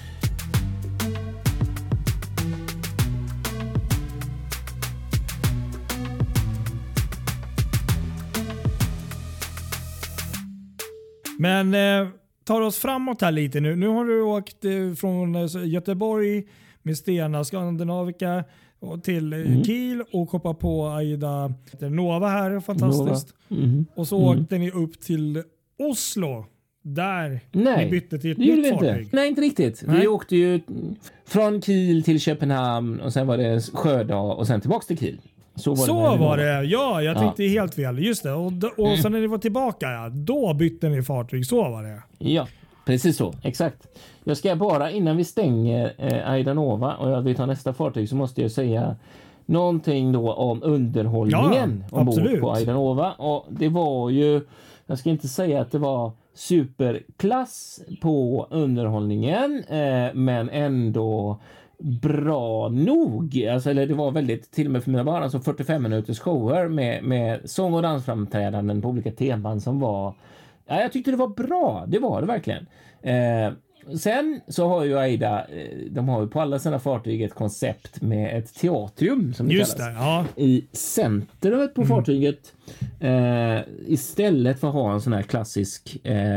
Speaker 2: Men tar oss framåt här lite nu. Nu har du åkt från Göteborg med Stena Skandinavica till Kiel och hoppa på Aida Nova här, fantastiskt. Och så åkte ni upp till Oslo. Där ni bytte till ett nytt fartyg.
Speaker 1: Nej, inte riktigt. Vi åkte ju från Kiel till Köpenhamn och sen var det sjödag och sen tillbaks till Kiel. Så var det.
Speaker 2: Ja, jag tänkte helt fel. Just det. Och sen när ni var tillbaka, då bytte ni fartyg. Så var det.
Speaker 1: Ja, precis så. Exakt. Jag ska bara, innan vi stänger Aida Nova och vi tar nästa fartyg, så måste jag säga någonting då om underhållningen ombord på Aida Nova. Och det var ju, jag ska inte säga att det var superklass på underhållningen, men ändå bra nog. Alltså, eller det var väldigt, till och med för mina barn, alltså 45 minuters shower med sång- och dansframträdanden på olika teman som var, jag tyckte det var bra. Det var det verkligen. Sen så har ju Aida, de har ju på alla sina fartyg ett koncept med ett teatrium som det kallas.
Speaker 2: Det, ja.
Speaker 1: I centret på fartyget, istället för att ha en sån här klassisk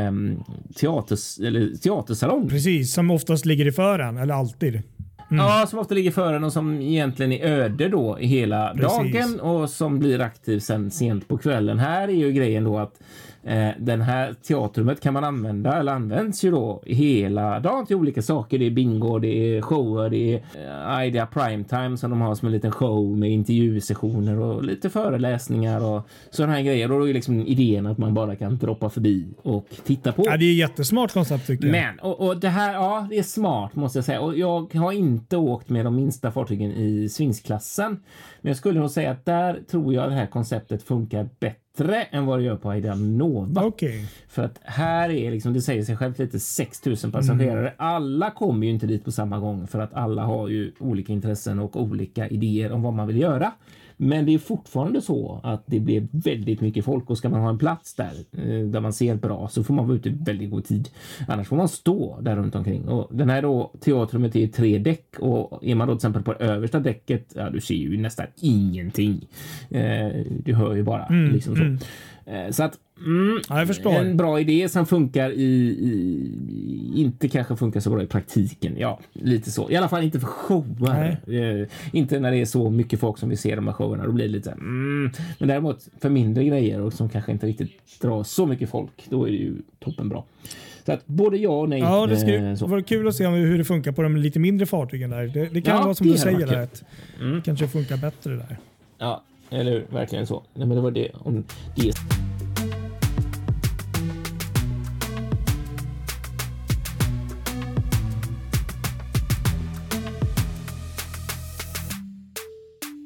Speaker 1: teatersalong.
Speaker 2: Precis, som oftast ligger i fören, eller alltid.
Speaker 1: Ja, som ofta ligger före och som egentligen är öde då i hela dagen och som blir aktiv sen sent på kvällen. Här är ju grejen då att den här teatrummet kan man använda, eller används ju då hela dagen till olika saker. Det är bingo, det är shower, det är Aida Primetime som de har som en liten show med intervjusessioner och lite föreläsningar och sådana här grejer. Och då är liksom idén att man bara kan droppa förbi och titta på.
Speaker 2: Ja, det är jättesmart koncept tycker jag.
Speaker 1: Men, och det här, ja, det är smart måste jag säga. Och jag har inte åkt med de minsta fartygen i svingsklassen. Men jag skulle nog säga att där tror jag att det här konceptet funkar bättre än vad det gör på Aida Nova.
Speaker 2: Okay.
Speaker 1: För att här är liksom, det säger sig självt, lite 6000 passagerare. Alla kommer ju inte dit på samma gång för att alla har ju olika intressen och olika idéer om vad man vill göra. Men det är fortfarande så att det blir väldigt mycket folk och ska man ha en plats där man ser bra så får man vara ute i väldigt god tid. Annars får man stå där runt omkring. Och den här då teatrummet är 3 däck och är man då till exempel på det översta däcket, ja du ser ju nästan ingenting. Du hör ju bara liksom så. Så att
Speaker 2: jag förstår.
Speaker 1: En bra idé som funkar inte kanske funkar så bra i praktiken. Ja, lite så. I alla fall inte för shower. Inte när det är så mycket folk som vi ser de här showerna. Då blir det lite men däremot för mindre grejer och som kanske inte riktigt drar så mycket folk, då är det ju toppen bra. Så att både ja och nej.
Speaker 2: Ja, det ska vara kul att se hur det funkar på de lite mindre fartygen där. Det kan vara som du säger där, att kanske funkar bättre där.
Speaker 1: Ja, eller verkligen så. Nej, men det var det om det.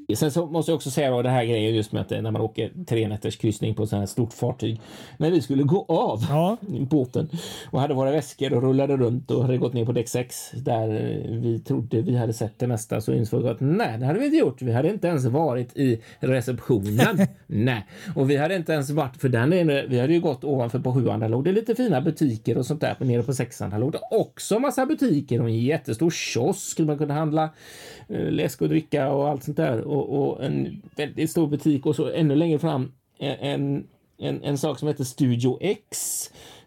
Speaker 1: Sen så måste jag också säga då det här grejen just med att när man åker 3 nätters kryssning på så här stort fartyg. När vi skulle gå av båten och hade våra väskor och rullade runt och hade gått ner på däck 6 där vi trodde vi hade sett det mesta, så insåg vi att nej, det hade vi inte gjort. Vi hade inte ens varit i receptionen. Nej. Och vi hade inte ens varit för vi hade ju gått ovanför på 7:an. Där låg det lite fina butiker och sånt där. Nere på 6:an. Där låg det också massa butiker och en jättestor kiosk där man kunde handla läsk och dricka och allt sånt där. Och en väldigt stor butik, och så ännu längre fram en sak som heter Studio X.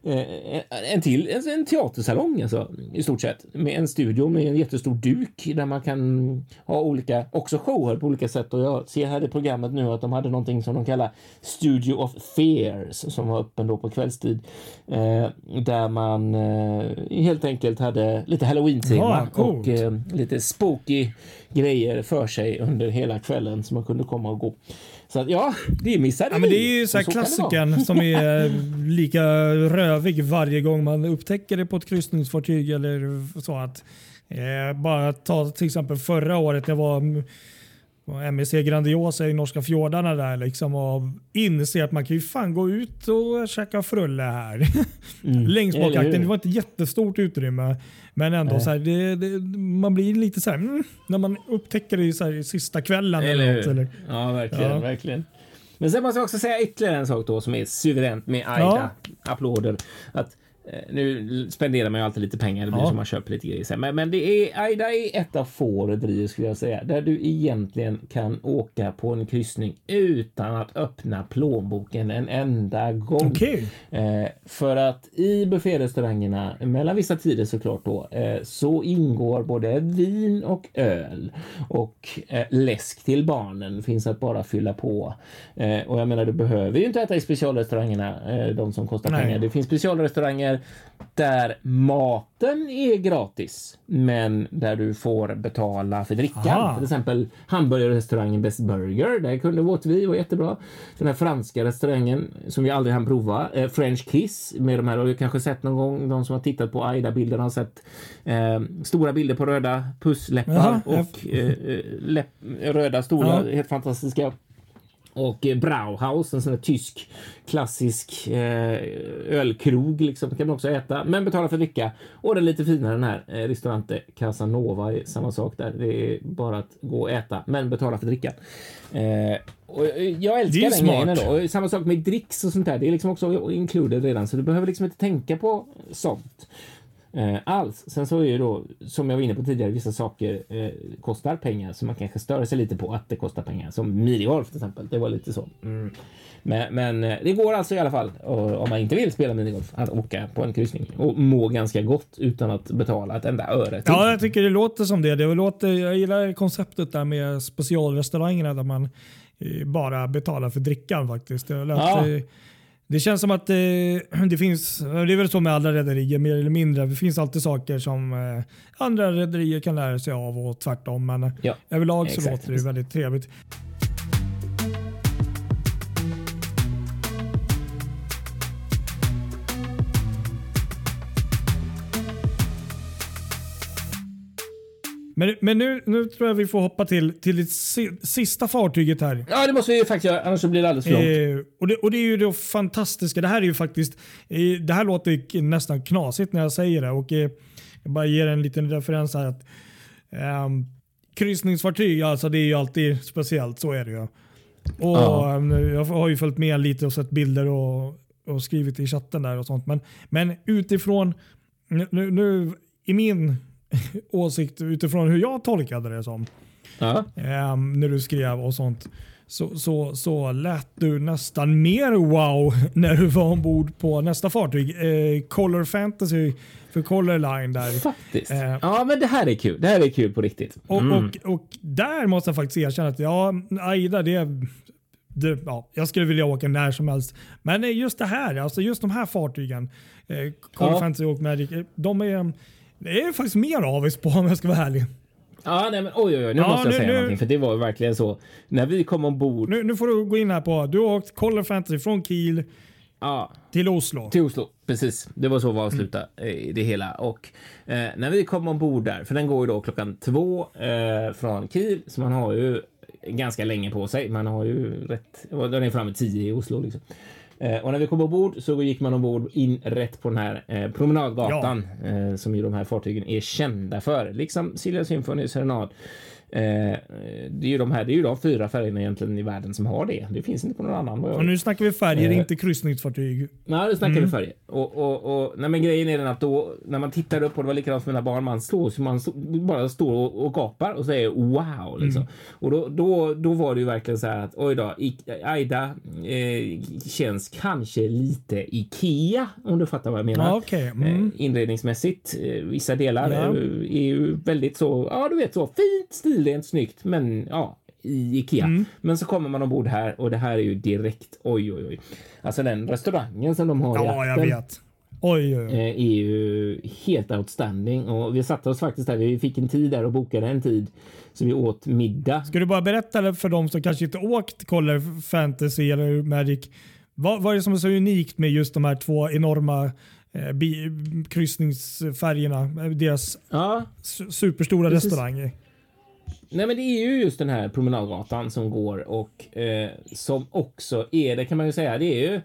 Speaker 1: En teatersalong alltså, i stort sett, med en studio med en jättestor duk där man kan ha olika också shower på olika sätt. Och jag ser här i programmet nu att de hade någonting som de kallar Studio of Fears som var öppen då på kvällstid, där man helt enkelt hade lite Halloween-tema och lite spooky grejer för sig under hela kvällen som man kunde komma och gå. Så att, det missade vi.
Speaker 2: Men det är ju så här klassiken som är lika rövig varje gång man upptäcker det på ett kryssningsfartyg eller så. Att bara ta till exempel förra året, det var MEC Grandiosa i norska fjordarna där liksom, och inse att man kan ju fan gå ut och käka frulle här. Längst bak akten. Det var inte jättestort utrymme, men ändå så här, man blir lite så här när man upptäcker det så här, sista kvällen eller.
Speaker 1: Ja, verkligen. Men sen måste jag också säga ytterligare en sak då som är suveränt med AIDA. Applåder. Att nu spenderar man ju alltid lite pengar, det blir som man köper lite grejer. Men det är, AIDA är ett av få rederier skulle jag säga, där du egentligen kan åka på en kryssning utan att öppna plånboken en enda gång.
Speaker 2: Okay.
Speaker 1: För att i bufférestaurangerna, mellan vissa tider såklart då, så ingår både vin och öl och läsk till barnen finns att bara fylla på. Och jag menar, du behöver ju inte äta i specialrestaurangerna, de som kostar pengar. Det finns specialrestauranger där maten är gratis, men där du får betala för drickan. Till exempel hamburgerrestaurangen Best Burger, där kunde vi var jättebra. Den här franska restaurangen som vi aldrig hann prova, French Kiss, med de här, och jag kanske sett någon gång, de som har tittat på AIDA-bilderna har sett stora bilder på röda pussläppar och röda stora, helt fantastiska. Och Brauhaus, en sån här tysk klassisk ölkrog liksom, kan man också äta, men betala för dricka. Och den lite finare, den här restaurante Casanova, är samma sak där. Det är bara att gå och äta, men betala för dricka. Och jag älskar den grejen då. Och samma sak med dricks och sånt där. Det är liksom också included redan, så du behöver liksom inte tänka på sånt alls. Sen så är ju då, som jag var inne på tidigare, vissa saker kostar pengar, så man kanske stör sig lite på att det kostar pengar, som minigolf till exempel. Det var lite så. Men det går alltså i alla fall, om man inte vill spela minigolf, att åka på en kryssning och må ganska gott utan att betala ett enda öre till.
Speaker 2: Ja, jag tycker det låter som det. Jag gillar konceptet där med specialrestaurangerna där man bara betalar för drickan faktiskt. Det känns som att det finns, det är väl så med alla rederier mer eller mindre. Det finns alltid saker som andra rederier kan lära sig av och tvärtom. Men överlag så låter det väldigt trevligt. Men nu tror jag vi får hoppa till det sista fartyget här.
Speaker 1: Ja, det måste vi ju faktiskt göra, annars så blir det alldeles för långt.
Speaker 2: Och det är ju det fantastiska. Det här är ju faktiskt, det här låter nästan knasigt när jag säger det. Och jag bara ger en liten referens här. Att, kryssningsfartyg, alltså det är ju alltid speciellt, så är det ju. Och jag har ju följt med lite och sett bilder och skrivit i chatten där och sånt. Men utifrån, nu i min åsikt utifrån hur jag tolkade det som när du skrev och sånt, så lät du nästan mer wow när du var ombord på nästa fartyg, Color Fantasy för Color Line där.
Speaker 1: Faktiskt. Ja, men det här är kul. Det här är kul på riktigt.
Speaker 2: Och där måste jag faktiskt erkänna att AIDA, jag skulle vilja åka när som helst. Men just det här, alltså just de här fartygen, Color Fantasy och Magic, det är faktiskt mer avis på, om jag ska vara ärlig.
Speaker 1: Ja, nej, men nu måste jag säga någonting, för det var verkligen så. När vi kom ombord...
Speaker 2: Nu får du gå in här på, du har åkt Color Fantasy från Kiel till Oslo.
Speaker 1: Till Oslo, precis. Det var så vi avslutade det hela. Och när vi kom ombord där, för den går ju då 2:00 från Kiel, så man har ju ganska länge på sig. Man har ju rätt... Den är framme 10 i Oslo liksom. Och när vi kom ombord så gick man ombord in rätt på den här promenadgatan som ju de här fartygen är kända för. Liksom Silja Symphony, Serenade. Det är ju de 4 färgerna egentligen i världen som har det. Det finns inte på någon annan.
Speaker 2: Och nu snackar vi färger, inte kryssningsfartyg.
Speaker 1: Nej, nu snackar vi färger. Nej, men grejen är den att då, när man tittar upp och det var likadant för mina barn, man bara står och gapar och säger wow liksom. Och då var det ju verkligen så här att oj då, Aida känns kanske lite Ikea, om du fattar vad jag menar.
Speaker 2: Okay.
Speaker 1: Inredningsmässigt, vissa delar är ju väldigt så, du vet, så fint, stilrent, snyggt, men i Ikea. Men så kommer man ombord här och det här är ju direkt oj. Alltså den restaurangen som de har i
Speaker 2: jag vet. Oj.
Speaker 1: Är ju helt outstanding och vi satte oss faktiskt där, vi fick en tid där och bokade en tid så vi åt middag.
Speaker 2: Ska du bara berätta för dem som kanske inte åkt Color Fantasy eller Magic, vad är det som är så unikt med just de här 2 enorma kryssningsfärgerna, deras superstora restauranger?
Speaker 1: Nej, men det är ju just den här promenadgatan som går och som också är, det kan man ju säga, det är ju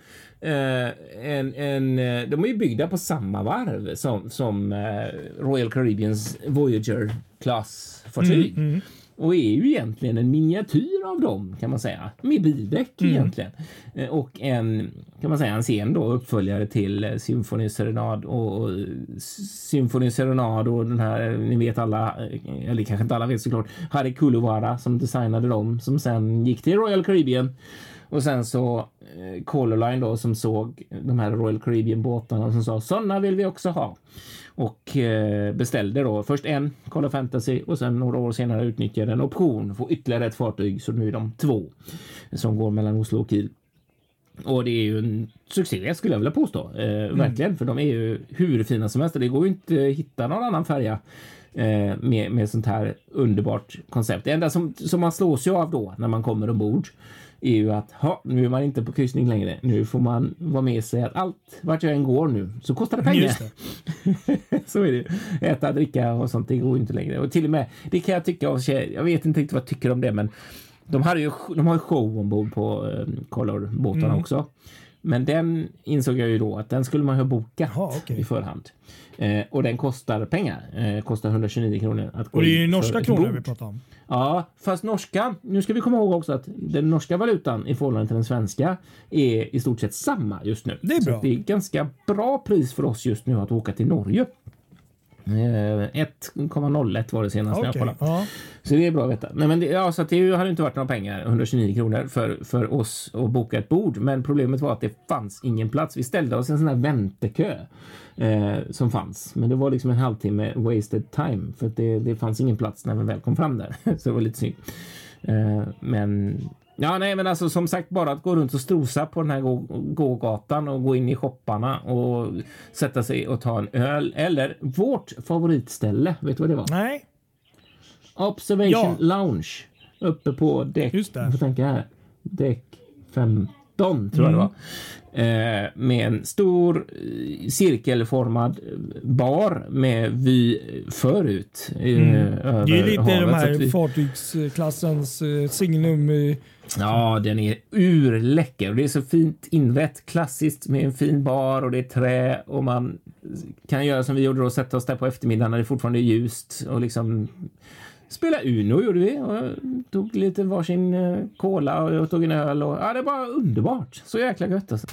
Speaker 1: de är ju byggda på samma varv som Royal Caribbeans Voyager Class-fartyg. Och är ju egentligen en miniatyr av dem, kan man säga, med bildäck egentligen. Och en sen då uppföljare till Symphony Serenade och Symphony Serenade och den här, ni vet alla, eller kanske inte alla vet såklart, Harry Kulovara som designade dem, som sen gick till Royal Caribbean. Och sen så Color Line då som såg de här Royal Caribbean-båtarna som sa sådana vill vi också ha. Och beställde då först en Color Fantasy och sen några år senare utnyttjade en option för ytterligare ett fartyg, så nu är de 2 som går mellan Oslo och Kiel. Och det är ju en succé skulle jag vilja påstå. Verkligen, för de är ju hur fina som helst. Det går ju inte att hitta någon annan färja med sånt här underbart koncept. Det enda som man slås ju av då när man kommer ombord är ju att nu är man inte på kryssning längre. Nu får man vara med sig att allt vart jag än går nu så kostar det pengar.
Speaker 2: Just det.
Speaker 1: Så är det. Äta, dricka och sånt, det går inte längre. Och till och med, det kan jag tycka av sig, jag vet inte riktigt vad jag tycker om det, men de har ju show ombord på Color-båtarna också. Men den insåg jag ju då att den skulle man ha bokat i förhand. Och den kostar pengar. Kostar 129 kronor. Att gå,
Speaker 2: och det är ju norska kronor vi pratar om.
Speaker 1: Ja, fast norska, nu ska vi komma ihåg också att den norska valutan i förhållande till den svenska är i stort sett samma just nu.
Speaker 2: Det är bra.
Speaker 1: Så det är ganska bra pris för oss just nu att åka till Norge. 1,01 var det senast när jag kollade.
Speaker 2: Ja.
Speaker 1: Så det är bra att veta. Nej, men så att det hade inte varit några pengar, 129 kronor för oss att boka ett bord. Men problemet var att det fanns ingen plats. Vi ställde oss en sån här väntekö som fanns. Men det var liksom en halvtimme wasted time. För att det fanns ingen plats när vi väl kom fram där. Så det var lite synd. Men alltså som sagt, bara att gå runt och strosa på den här gågatan och gå in i shopparna och sätta sig och ta en öl. Eller vårt favoritställe, vet du vad det var?
Speaker 2: Nej.
Speaker 1: Observation Lounge uppe på däck.
Speaker 2: Just det.
Speaker 1: Jag får tänka här. Däck 15 tror jag det var. Med en stor cirkelformad bar med vy förut.
Speaker 2: Det är lite havet, de här fartygsklassens signum.
Speaker 1: Ja, den är urläcker och det är så fint inrätt, klassiskt med en fin bar och det är trä och man kan göra som vi gjorde då, sätta oss där på eftermiddagen när det fortfarande är ljust och liksom spela Uno gjorde vi och tog lite varsin cola och jag tog en öl och det var underbart, så jäkla gött alltså.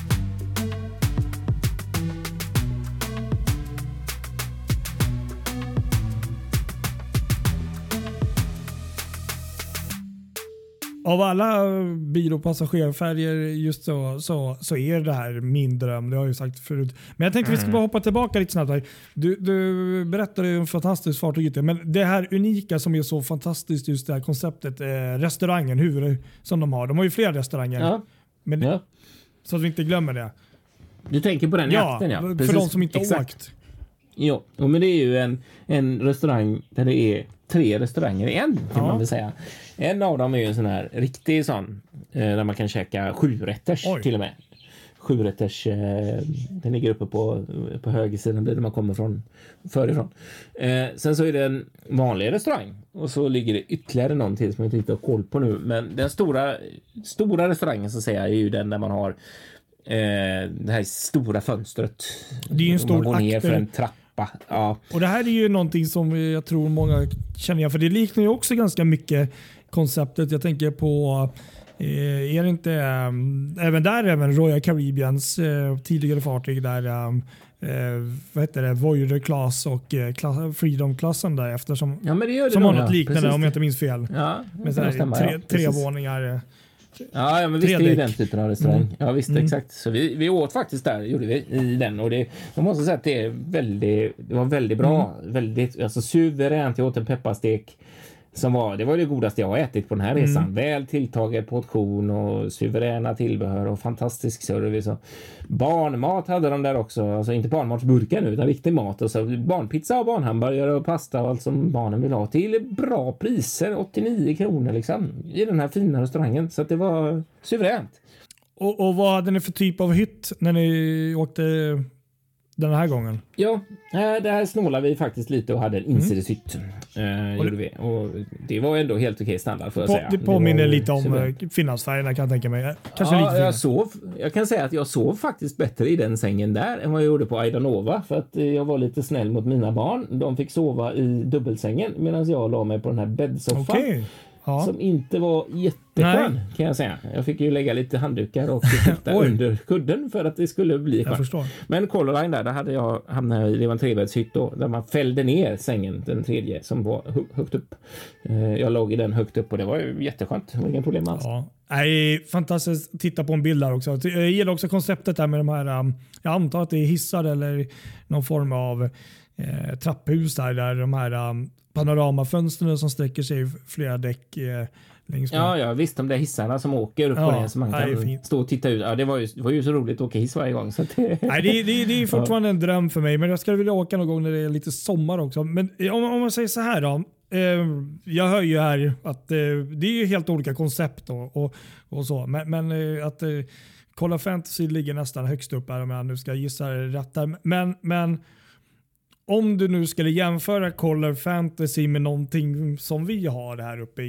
Speaker 2: Av alla bil- och passagerarfärger just så är det här min dröm. Det har jag ju sagt förut. Men jag tänkte vi ska bara hoppa tillbaka lite snabbt här. Du berättade ju en fantastisk fartyg. Men det här unika som är så fantastiskt, just det här konceptet, restaurangen som de har. De har ju flera restauranger.
Speaker 1: Ja.
Speaker 2: Men så att vi inte glömmer det.
Speaker 1: Du tänker på den jakten, ja.
Speaker 2: Precis. För de som inte har åkt.
Speaker 1: Ja, men det är ju en restaurang där det är 3 restauranger i en, kan man väl säga. En av dem är ju en sån här riktig sån där man kan käka 7-rätters till och med. 7-rätters. Den ligger uppe på högersidan blir det man kommer från förifrån. Sen så är det en vanlig restaurang och så ligger det ytterligare någon till som jag inte har koll på nu, men den stora restaurangen så att säga är ju den där man har det här stora fönstret.
Speaker 2: Det är ju en stor
Speaker 1: man går ner
Speaker 2: akter.
Speaker 1: för en trappa. Ja.
Speaker 2: Och det här är ju någonting som jag tror många känner igen, för det liknar ju också ganska mycket konceptet. Jag tänker på är det inte även Royal Caribbeans tidigare fartyg där vad hetter det, Voyager Class och Freedom-klassen där eftersom
Speaker 1: Men det gör det
Speaker 2: som
Speaker 1: nog,
Speaker 2: har något liknande
Speaker 1: precis.
Speaker 2: om jag inte minns fel.
Speaker 1: Ja,
Speaker 2: med så här, tre våningar.
Speaker 1: Ja, men visst, det är ju den typen av restaurang. Ja, visst, exakt. Så vi åt faktiskt där, gjorde vi, i den. Och jag måste säga att det var väldigt bra. Väldigt, alltså suveränt. Jag åt en pepparstek som det var det godaste jag har ätit på den här resan. Väl tilltagen portion och suveräna tillbehör och fantastisk service. Och barnmat hade de där också. Alltså inte barnmatsburkar nu, utan riktig mat. Alltså barnpizza och barnhamburgare och pasta och allt som barnen vill ha. Till bra priser, 89 kronor liksom. I den här fina restaurangen. Så att det var suveränt.
Speaker 2: Och vad hade ni för typ av hytt när ni åkte den här gången?
Speaker 1: Ja, det här snålade vi faktiskt lite och hade en insideshytt. Gjorde vi. Och det var ändå helt okej standard för att säga.
Speaker 2: Det påminner lite om Finlandsfärgerna kan jag tänka mig. Kanske lite
Speaker 1: jag kan säga att jag sov faktiskt bättre i den sängen där än vad jag gjorde på Aida Nova. För att jag var lite snäll mot mina barn. De fick sova i dubbelsängen medan jag la mig på den här bäddsoffan.
Speaker 2: Okay. Ja.
Speaker 1: Som inte var jätteskön kan jag säga. Jag fick ju lägga lite handdukar och sitta under kudden för att det skulle bli skönt. Men Colorline där hade jag hamnat i, det var en trebäddshytt då, där man fällde ner sängen, den tredje som var högt upp. Jag låg i den högt upp och det var ju jätteskönt. Det var inga problem alls.
Speaker 2: Ja. Nej, fantastiskt att titta på en bild där också. Jag gillar också konceptet där med de här, jag antar att det är hissar eller någon form av trapphus där de här panoramafönstren som sträcker sig flera däck längs med.
Speaker 1: Ja, visst, de där hissarna som åker upp och ner så man kan stå och titta ut. Ja, det var ju så roligt att åka hiss varje gång. Så att
Speaker 2: nej, det är fortfarande en dröm för mig, men jag skulle vilja åka någon gång när det är lite sommar också. Men om man säger så här då. Jag hör ju här att det är ju helt olika koncept och så. Men att Call of Fantasy ligger nästan högst upp här om jag nu ska gissa rätt där. Men om du nu skulle jämföra Call of Fantasy med någonting som vi har här uppe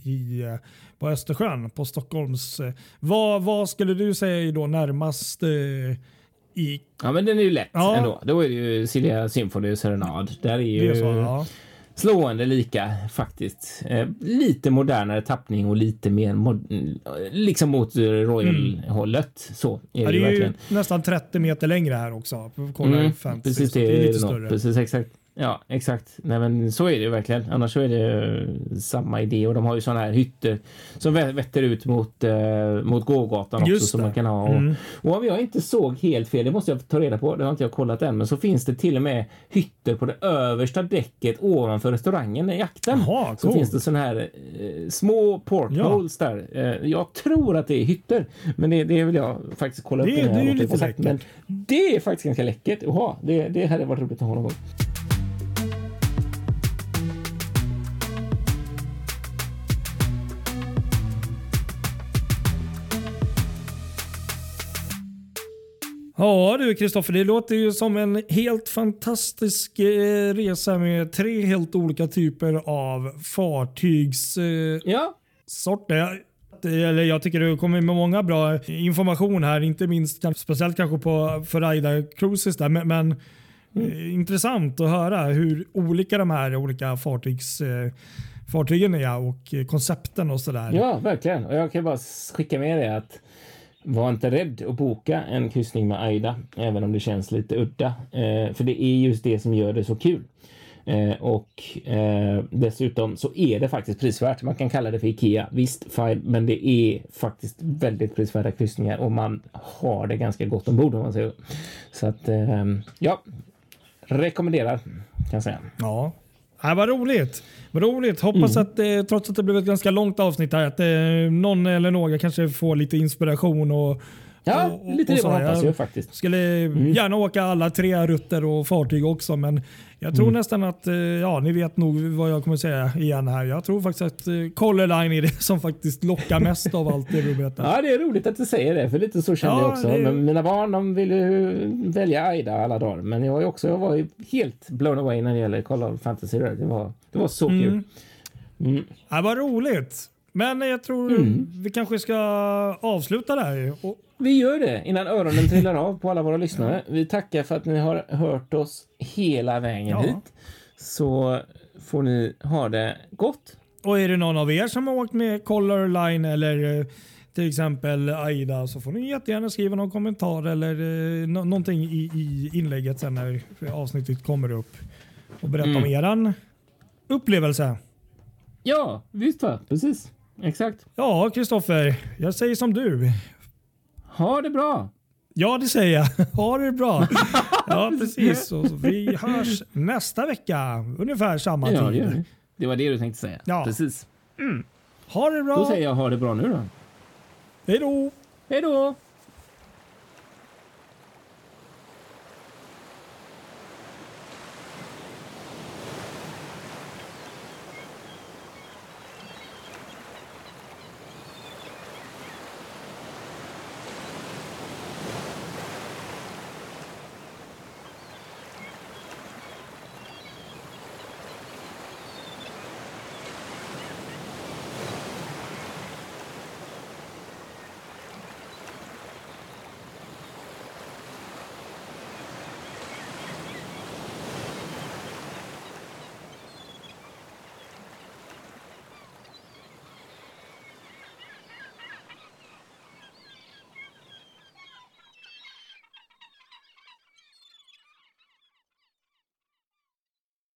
Speaker 2: på Östersjön, på Stockholms. Vad skulle du säga är då närmast i?
Speaker 1: Ja, men den är ju lätt ändå. Då är det ju Silja Symphony Serenade. Där är ju slående lika faktiskt. Lite modernare tappning och lite mer liksom mot Royal-hållet. Så är det verkligen.
Speaker 2: Ju nästan 30 meter längre här också. Fantasy.
Speaker 1: Precis, det är lite större. Precis, exakt. Ja, exakt. Nej, men så är det ju verkligen. Annars så är det samma idé. Och de har ju sådana här hytter som vetter ut mot gågatan också som man kan ha. Och om jag inte såg helt fel, det måste jag ta reda på, det har inte jag kollat än, men så finns det till och med hytter på det översta däcket ovanför restaurangen i jakten. Så finns det sådana här små portholes där. Jag tror att det är hytter, men det vill jag faktiskt kolla upp.
Speaker 2: Det är ju lite läckert.
Speaker 1: Men det är faktiskt ganska läckert. Det hade varit roligt att ha någon gång.
Speaker 2: Ja du Kristoffer, det låter ju som en helt fantastisk resa med 3 helt olika typer av fartygssorter. Eller jag tycker du kommer med många bra information här, inte minst speciellt kanske för Aida Cruises där, men intressant att höra hur olika de här olika fartygen är och koncepten och sådär.
Speaker 1: Ja, verkligen. Och jag kan bara skicka med det att var inte rädd att boka en kryssning med Aida, även om det känns lite udda. För det är just det som gör det så kul. Dessutom så är det faktiskt prisvärt. Man kan kalla det för Ikea, visst, fine, men det är faktiskt väldigt prisvärda kryssningar och man har det ganska gott ombord om man säger. Så att, rekommenderar kan jag säga.
Speaker 2: Ja. Vad roligt. Hoppas att trots att det blev ett ganska långt avsnitt här att någon eller några kanske får lite inspiration och
Speaker 1: Ja, lite det man hoppas ju faktiskt.
Speaker 2: Skulle gärna åka alla 3 rutter och fartyg också, men jag tror nästan att, ni vet nog vad jag kommer säga igen här. Jag tror faktiskt att Color Line är det som faktiskt lockar mest av allt det du berättar.
Speaker 1: Ja, det är roligt att du säger det, för lite så känner jag också. Men mina barn, de vill ju välja Aida alla dagar, men jag var ju helt blown away när det gäller Color Fantasy. Det var så kul.
Speaker 2: Ja, vad roligt. Men jag tror vi kanske ska avsluta där.
Speaker 1: Vi gör det innan öronen trillar av på alla våra lyssnare. Vi tackar för att ni har hört oss hela vägen hit. Så får ni ha det gott.
Speaker 2: Och är det någon av er som har åkt med Color Line eller till exempel Aida, så får ni jättegärna skriva någon kommentar eller någonting i inlägget sen när avsnittet kommer upp. Och berätta om eran upplevelse.
Speaker 1: Ja, visst va? Precis. Exakt.
Speaker 2: Ja, Kristoffer. Jag säger som du.
Speaker 1: Ha det bra.
Speaker 2: Ja, det säger jag. Ha det bra. Ja, precis. Så vi hörs nästa vecka. Ungefär samma tid.
Speaker 1: Det var det du tänkte säga. Ja. Precis.
Speaker 2: Ha det bra.
Speaker 1: Då säger jag ha det bra nu då.
Speaker 2: Hej då.
Speaker 1: Hej då.